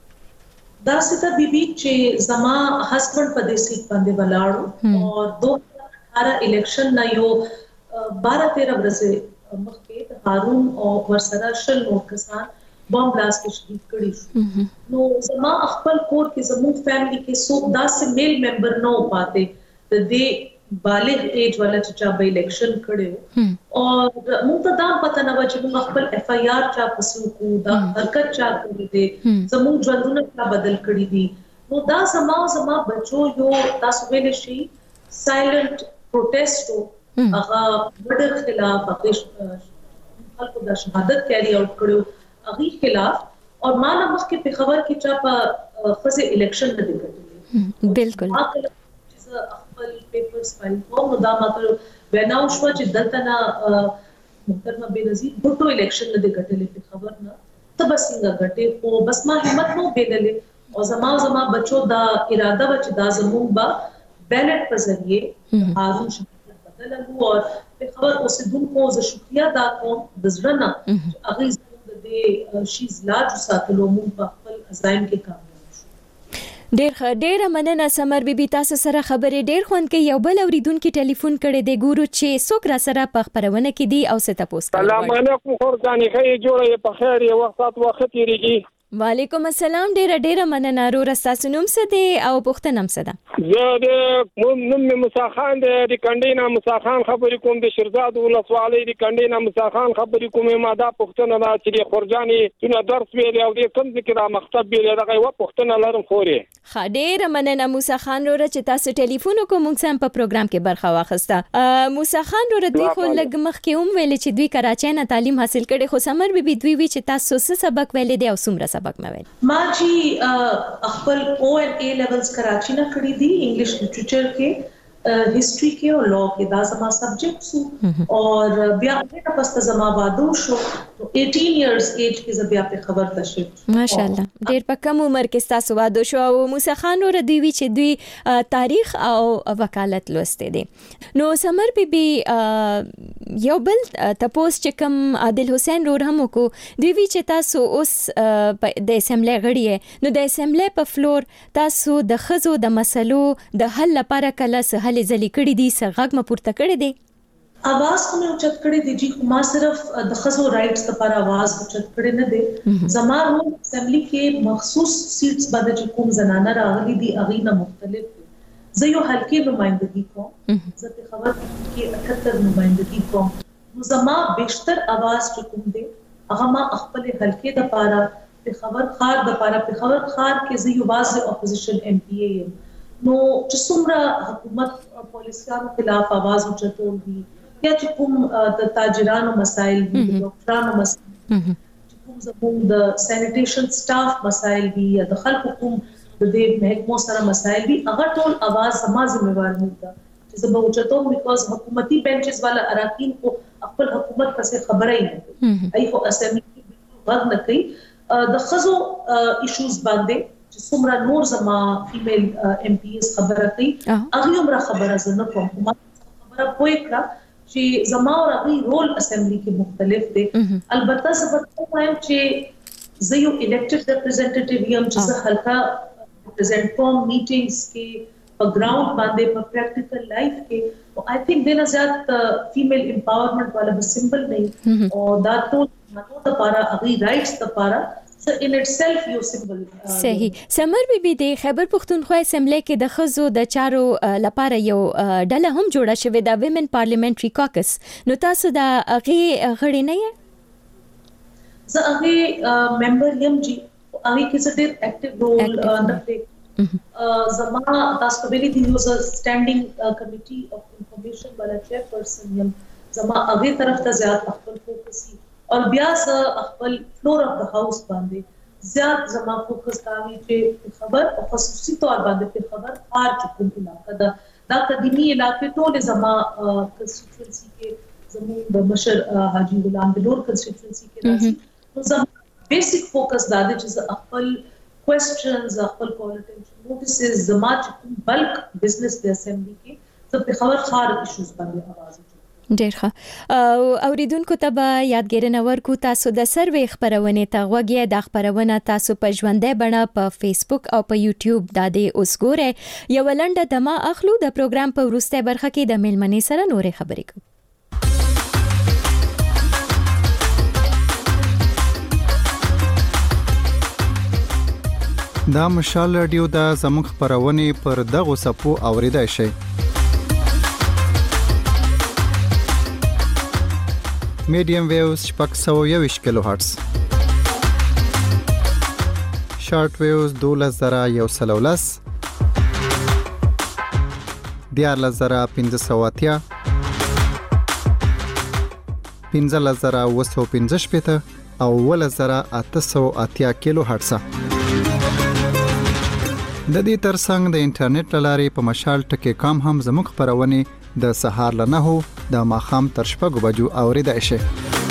دا ستا بیبي چې زما هسبند په دې سیټ باندې ولاړو او دو هزار اٹھارہ الیکشن نه یو بارہ تیرہ ورځې مخکې هارون او ورسره شل نور کسان بم بلاست کې شهید کړي شو نو زما خپل کور کې زموږ فیملی کې سو داسې میل ممبر نه پاتې د دې بالغ ایج والا چې چا به الیکشن کړي او موږ ته دا پته نه و چې موږ خپل اف آی آر چا پسو کو دا حرکت چا کړی دي زموږ ژوندونه چا بدل کړی دي نو دا زما زما بچو یو تاسو ویل شي سایلنت پروټیسټ هغه مډر خلاف هغه خلکو د شهادت کیری اوټ کړو هغه خلاف او ما نه مخکې په خبر کې چا په خزه الیکشن نه دی کړی بالکل خپل پیپرز فایل کوم دا ماته بناو شو چې دلته نه محترمه بنظیر ټوټو الیکشن نه دی کټلې په خبر نه ته بس څنګه غټې او بس ما همت نو بیللې او زما زما بچو دا اراده و چې دا زموږ با بیلټ په ذریعہ هارون شهادت بدللو او په خبر اوسیدونکو زه شکریا دا کوم د زړه نه هغه د شیز لاج ساتلو مون په خپل عزایم کې کامیاب ډیر ډیر مننه سمر بیبي تاسو سره خبرې ډیر خوند کې یو بل اوریدونکو ټلیفون کړي دی ګورو چې څوک را سره په خبرونه کې دی او څه تاسو سلام علیکم خورځاني خې جوړه په خیر یو وخت وخت تیریږي وعلیکم السلام ډیر ډیر مننه رو رستاسو نوم څه دی او پوښتنه هم څه ده زه د نوم موسی خان د کندینا موسی خان خبرې کوم د شیرزاد ولسوالۍ د کندینا موسی خان خبرې کوم ما دا پوښتنه ده چې خورځاني څنګه درس ویل او د کوم ذکر مکتب ویل دغه یو پوښتنه لرم خوري ډیر مننه موسی خان رو چې تاسو ټلیفون کوم موږ سم په پروګرام کې برخه واخسته موسی خان رو دوی خو لګ مخ کې هم ویل چې دوی کراچۍ نه تعلیم حاصل کړي خو سمر بیبي دوی وی چې تاسو څه سبق ویل دي او څومره سبق نه ویل ما چې خپل او ان ای لیولز کراچۍ نه کړی دي انګلیش لټریچر کې हिस्ट्री के और लॉ के दा जमा सब्जेक्ट्स और बिया ने पस्त जमा वादो शो तो अठारह इयर्स एज के जबिया पे खबर तशरीफ माशाल्लाह ډېر په کم عمر کې تاسو واده شو او موسی خان ور دوی چې دوی تاریخ او وکالت لوسته دي نو سمر بیبي یو بل تاسو چې کوم عادل حسین رور هم کو دوی چې تاسو اوس د اسمبلی غړي نو د اسمبلی په فلور تاسو د خزو د مسلو د حل لپاره کله سه حل زلی کړي دي سغږ م پورته کړي دي आवाज को मैं उच्चत कड़ी दीजी कुमा सिर्फ दखजो राइट्स त पर आवाज उच्चत कड़ी न दे जमार हो असेंबली के मखसूस सीट्स बाद जो कुम जनाना रागली दी अगीना मुख्तलिफ जयो हल्के नुमाइंदगी को जते खबर के अठहत्तर नुमाइंदगी को जमा बेशतर आवाज जो कुम दे अगमा अखपल हल्के द पारा पे खबर खार द पारा पे खबर खार के जयो वाज ऑपोजिशन एमपीए नो जिसुमरा हुकूमत पॉलिसियां खिलाफ आवाज उच्चत होगी या چې کوم د تاجرانو مسائل دي د ډاکټرانو مسائل چې کوم زموږ د سانیټیشن سټاف مسائل دي یا د خلکو کوم د دې محکمو سره مسائل دي هغه ټول आवाज سما ذمہوار نه ده چې زه به چتو بیکاز حکومتي بنچز والا اراکین کو خپل حکومت څخه خبره یې نه ای خو اسمبلی کې غږ نه کوي د خزو ایشوز باندې چې څومره نور زما فیمیل ایم پی ایس خبره کوي هغه عمره خبره زنه کوم خبره پوي کړه چې زما او غي رول اسمبلی کې مختلف دي البته زبرته وایم چې زه یو الیکټډ ریپرزینټیټیو یم چې زه حلقه ریپرزینټ کوم میټینګز کې په ګراوند باندې په پریکټیکل لایف کې او آی تھنک دنه زیات فیمیل امپاورمنٹ والا به سمبل نه او دا ټول مانو د پاره غي رائټس د پاره so in itself یو سمبل صحیح سمر بیبي د خیبر پختونخوا اسمبلی کې د خزو د چارو لپاره یو ډله هم جوړه شوې د ویمن پارلیمنټري کاکس نو تاسو د هغه غړي نه یې زه هغه ممبر یم جی هغه کې څه ډېر اکټیو رول نه پلی زما تاسو ویلي دی یو سټانډینګ کمیټي اف انفارمیشن والا چیرپرسن یم زما هغه طرف ته زیات خپل فوکس और بیا ز خپل فلور اف د هاوس باندې زیات زما فوکس کاوی چې خبر او خصوصي تور باندې په خبر خار چکم علاقه دا د قدیمی علاقې ټول زما کنسټیټوئنسي کې زموږ د مشر حاجی غلام بلور کنسټیټوئنسي کې راځي نو زما بیسیک فوکس دا دی چې خپل کوېسچنز خپل پولیټیکل نوټیسز زما چې بلک بزنس د اسمبلی کې څه په خبر خار ایشوز باندې आवाज ډیر ښه اوریدونکو ته به یادګیرنه ورکو تاسو د سروې خبرونه ته غوږی د خبرونه تاسو په ژوندۍ بڼه په فیسبوک او په یوټیوب د دې اوس ګوره یو لنډه دمه اخلو د پروګرام په وروسته برخه کې د میلمنې سره نورې خبرې کوو دا مشال رادیو د زموږ خبرونه پر دغه صفو اوریدای شي میډیم ویوز شپږ سوه یوویشت کیلو هرتز شارټ ویوز دولس زره یو سل او لس دیارلس زره پنځه سوه اتیا پنځلس زره اوه سوه پنځه شپېته او اوولس زره اته سوه اتیا کیلو هرتز د دې ترڅنګ د انټرنیټ له لارې په مشال ټکی کام هم زموږ خبرونه د سهار له نهو د ماښام تر شپږو بجو اوریدای شي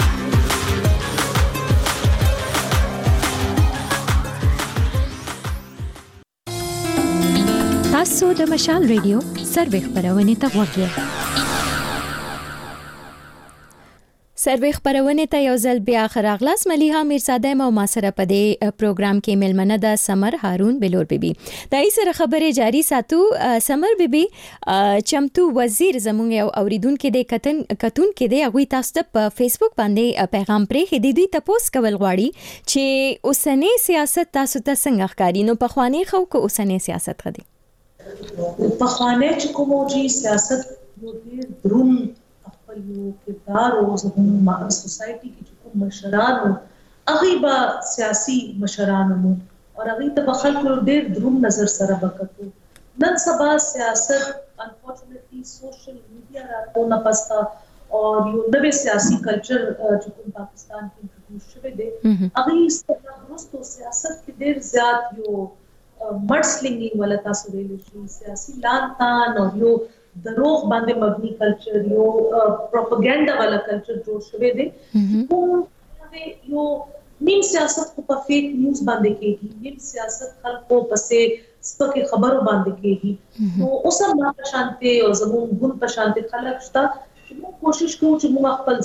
تاسو د مشال ریډیو سروې خبرونه ته غوږی سروي خبرونه ته یو ځل بیا خراغلاس مليها میرزاده مو ما سره په دې پروګرام کې ملمنه د سمر هارون بلور بیبي دای سره خبره جاری ساتو. سمر بیبي چمتو وزیر زمونږ یو اوریدونکو د کتن کتون کې د هغه تاسو په فیسبوک باندې پیغام پرې خېدی دوی تاسو کول غواړي چې اوسنی سیاست تاسو ته څنګه ښکاري. نو په خواني خو کو اوسنی سیاست غدي په خواني چې کومو سیاست یو ډیر درون خپل یو کردار او زموږ سوسایټي کې چې کوم مشرانو هغه به سیاسي مشرانو او هغه ته په خلکو ډېر دروم نظر سره وکړو. نن سبا سیاست انفورچونټلی سوشل میډیا راټونه پستا او یو نوې سیاسي کلچر چې کوم پاکستان کې انټروډوس شوی دی هغه ستاسو سیاست کې ډېر زیات یو مډسلینګ ولا تاسو ویل شي سیاسي لان تان او یو دروغ باندې مبني کلچر یو پروپاګاندا والا کلچر جوړ شوی دی. کوم یو نیم سیاست کو په فیک نیوز باندې کېږي نیم سیاست خلکو پسې سپکه خبرو باندې کېږي. نو اوس هم ما شانته او زموږ ګون په شانته خلک شته چې موږ کوشش کوو چې موږ خپل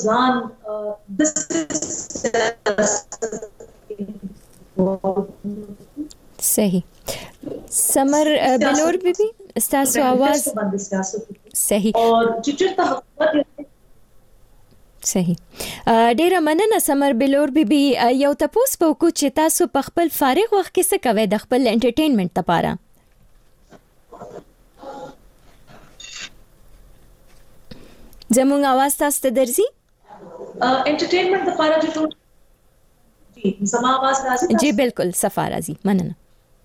ځان د صحیح سمر بلور بیبي ستاسو आवाज صحیح اور چې چرته حکومت صحیح ډیره مننه سمر بلور بیبي یو تاسو په کو چې تاسو په خپل فارغ وخت کې څه کوئ د خپل انټرټینمنت لپاره. زموږ आवाज تاسو ته درځي انټرټینمنت لپاره چې جی زما आवाज راځي جی بالکل صفا راځي مننه.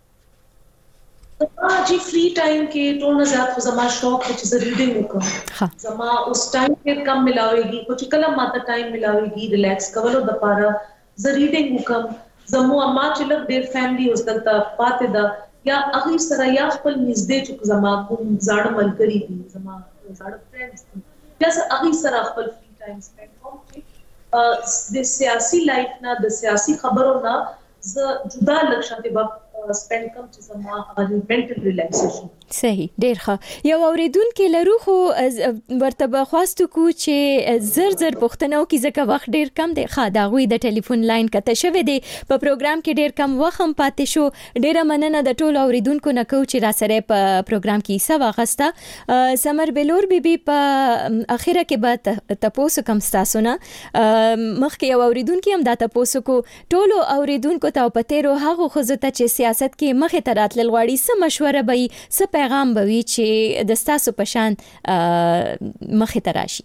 जी फ्री टाइम के टोन ज़्यादा खो ज़मा शौक है चीज़ रीडिंग होगा हाँ ज़मा उस टाइम के कम मिलावेगी कुछ कलम माता टाइम मिलावेगी रिलैक्स कवलो दपारा ज़ रीडिंग होगा ज़मो अम्मा चिलक देर फैमिली उस तक ता पाते दा या अगली सरा या खपल निज़दे चुक ज़मा कुम ज़ाड़ मल करी थी ज़मा ज़ाड़ फ्रेंड्स थी या सर अगली सरा खपल फ्री टाइम स्पेंड हों चे द सियासी लाइफ ना द सियासी खबरों ना ज़ जुदा लक्ष्य के वक्त spend کم چې زما هغه mental relaxation. صحیح ډیر ښه. یو اوریدونکو لرو خو ورته بخواستو کو چې زر زر پښتنو کې ځکه وخت ډیر کم دی. ښه دا غوي د ټلیفون لاین کته شوی دی په پروګرام کې ډیر کم وخت هم پاتې شو. ډیره مننه د ټولو اوریدونکو نه کو چې را سره په پروګرام کې حصہ واخسته. سمر بلور بیبي په اخیره کې به تاسو کوم تاسو نه مخکې یو اوریدونکو هم دا تاسو کو ټولو اوریدونکو ته پته رو هغه خو زته چې سیاست کې مخه تراتل غواړي څه مشوره به څه پیغام به وي چې د تاسو په شان مخه تراشي.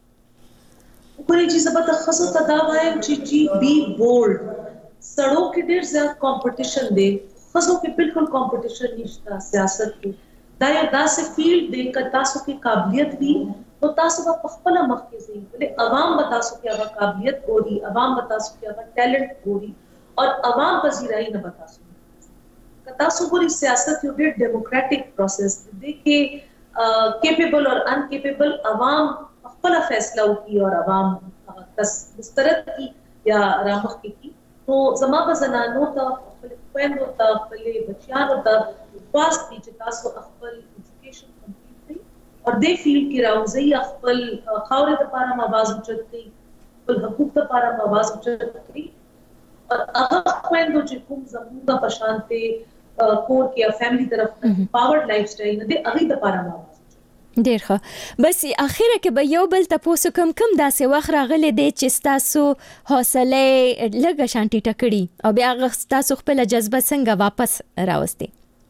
کومې چې زبته خاصه تدا وایم چې جی بی بولډ سړو کې ډېر زیات کمپټیشن دی خاصو کې بالکل کمپټیشن نشته سیاست کې دا یو داسې فیلډ دی چې تاسو کې قابلیت وي او تاسو په خپل مخ کې ځئ ولې عوام به تاسو کې هغه قابلیت ګوري عوام به تاسو کې هغه ټیلنٹ ګوري او عوام پذیرای نه بتا سو تاسو ګوري سیاست یو ډېر ډیموکراټک پروسس دی کې کیپیبل او ان کیپیبل عوام خپل فیصله وکړي او عوام تاسو مسترد کی یا رامخ کی تو زما په زنانو ته خپل خويندو ته خپل بچیانو ته واسط دي چې تاسو خپل ایجوکیشن کمپلیټ کړئ او دې فیلډ کې راوځي خپل خاورې لپاره مواز اوچت کړئ خپل حقوق لپاره مواز اوچت کړئ او هغه خويندو چې کوم زموږه پشانته کور کې فیملی طرف پاورډ لایف سټایل نه دی هغه د پاره ما ډیر ښه. بس اخیره کې به یو بل تاسو کم کم داسې وخت راغلی دی چې تاسو حوصله لږه شانتي ټکړي او بیا تاسو خپل جذبه څنګه واپس راوستي.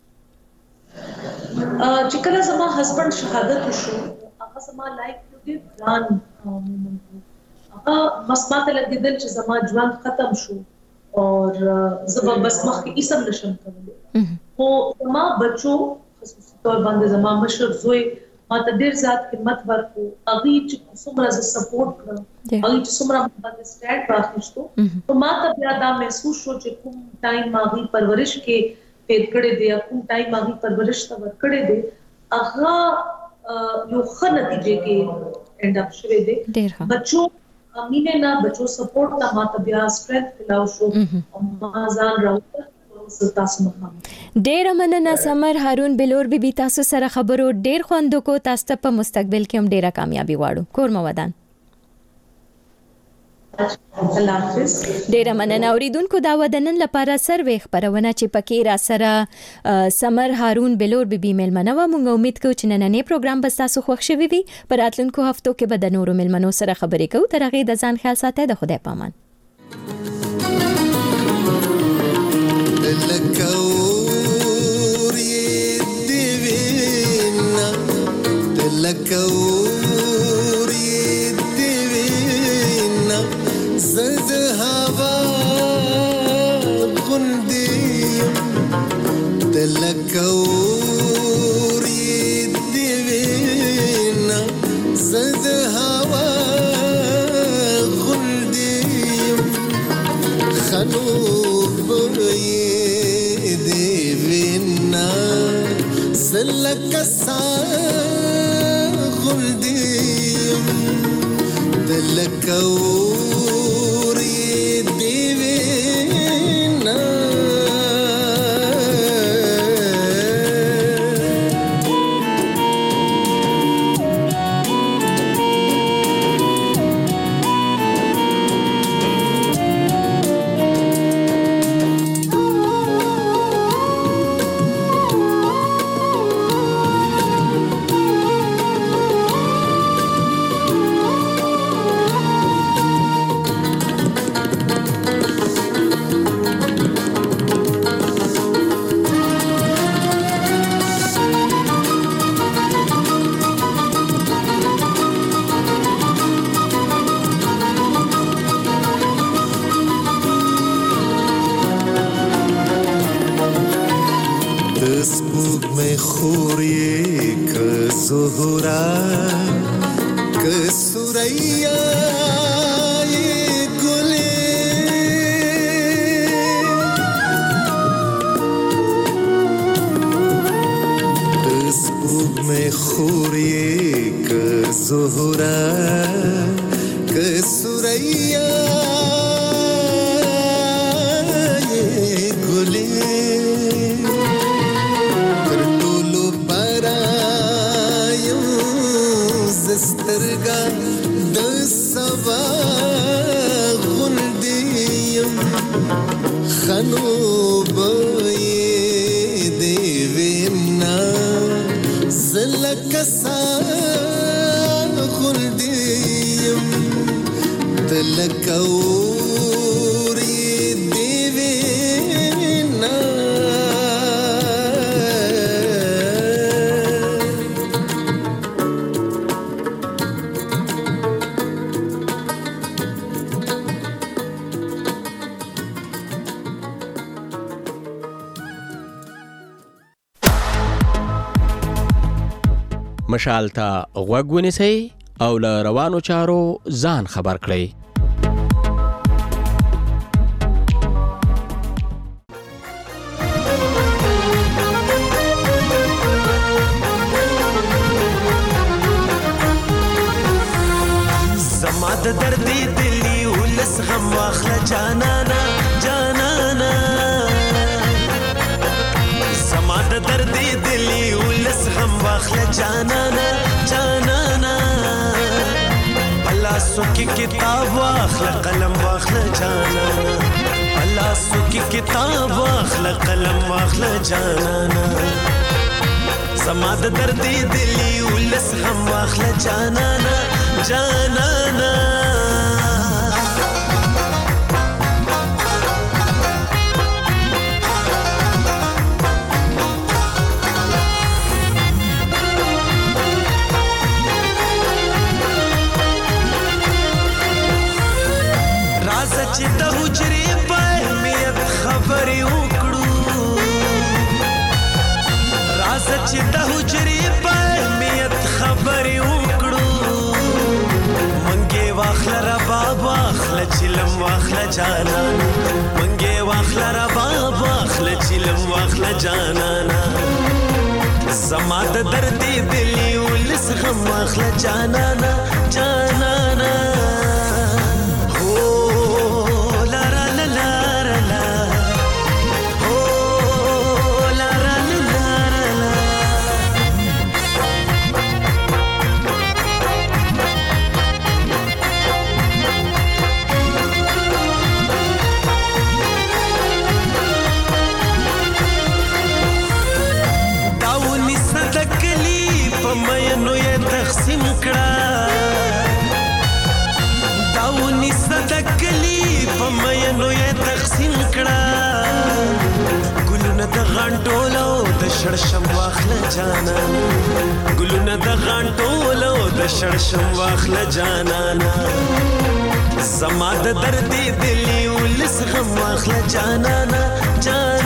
چې کله زما هسبند شهادت وشو هغه زما لایف کې ډیر ګران مومنت هغه مسمات لګیدل چې زما ژوند ختم شو اور زما بس مخ کې اسم نشم کولای خو زما بچو خصوصي طور باندې زما مشر زوی ما ته ډیر زیات خدمت ورکو هغه چې څومره ز سپورټ کړم هغه چې څومره باندې سټاټ واخیستو نو ما ته بیا دا محسوس شو چې کوم ټایم هغه پرورش کې تیر کړي دی کوم ټایم هغه پرورش ته ور کړي دی هغه یو ښه نتیجه کې اند اپ شوه دی. بچو امینه نه بچو سپورټ ته ما ته بیا سټرنث کلاو شو او ما ځان راوړل تاسو مخه ډیر مننه سمر هارون بلور بیبي تاسو سره خبرو ډیر خوندو کو تاسو په مستقبل کې هم ډیره کامیابی غواړو. کور مو ودان. الله حافظ. ډیره مننه اوریدونکو دا ودنن لپاره سروې خبرونه چې پکې را سره سمر هارون بلور بي بي ملمنه و مونږ امید کوو چې نننې پروګرام به تاسو خوښ شوي وي. په راتلونکو هفتو کې به د نورو ملمنو سره خبرې کوو. تر هغې د ځان خیال ساتئ. د خدای پامان. زد هوا غندیم دلکوری دیوینا زد هوا غندیم خنوبی دیوینا زلکسا غندیم دلکوری مشال ته غوږ ونیسئ او له روانو چارو ځان خبر کړئ. زما د دردې دلی ولس غم واخله جانانا جانانا زما د دردې دلی ولس غم واخله جانانا جانانا پلاسو کی کتاب واخله قلم واخله جانانا پلاسو کی کتاب واخله قلم واخله جانانا زما د دردې دلی ولس غم واخله جانانا جانانا چې د حجرې په اهمیت خبرې وکړو راځه چې د حجرې په اهمیت خبرې وکړو منګې واخله رباب واخله چلم واخله جانانا منګې واخله رباب واخله چلم واخله جانانا زما د دردې دلی ولس غم واخله جانانا جانانا نو یې تقسیم کړه ګلونه د غانټولو د شړشم واخله جانانا ګلونه د غانټولو د شړشم واخله جانانا زما د دردې دلی ولس غم واخله جانانا جانانا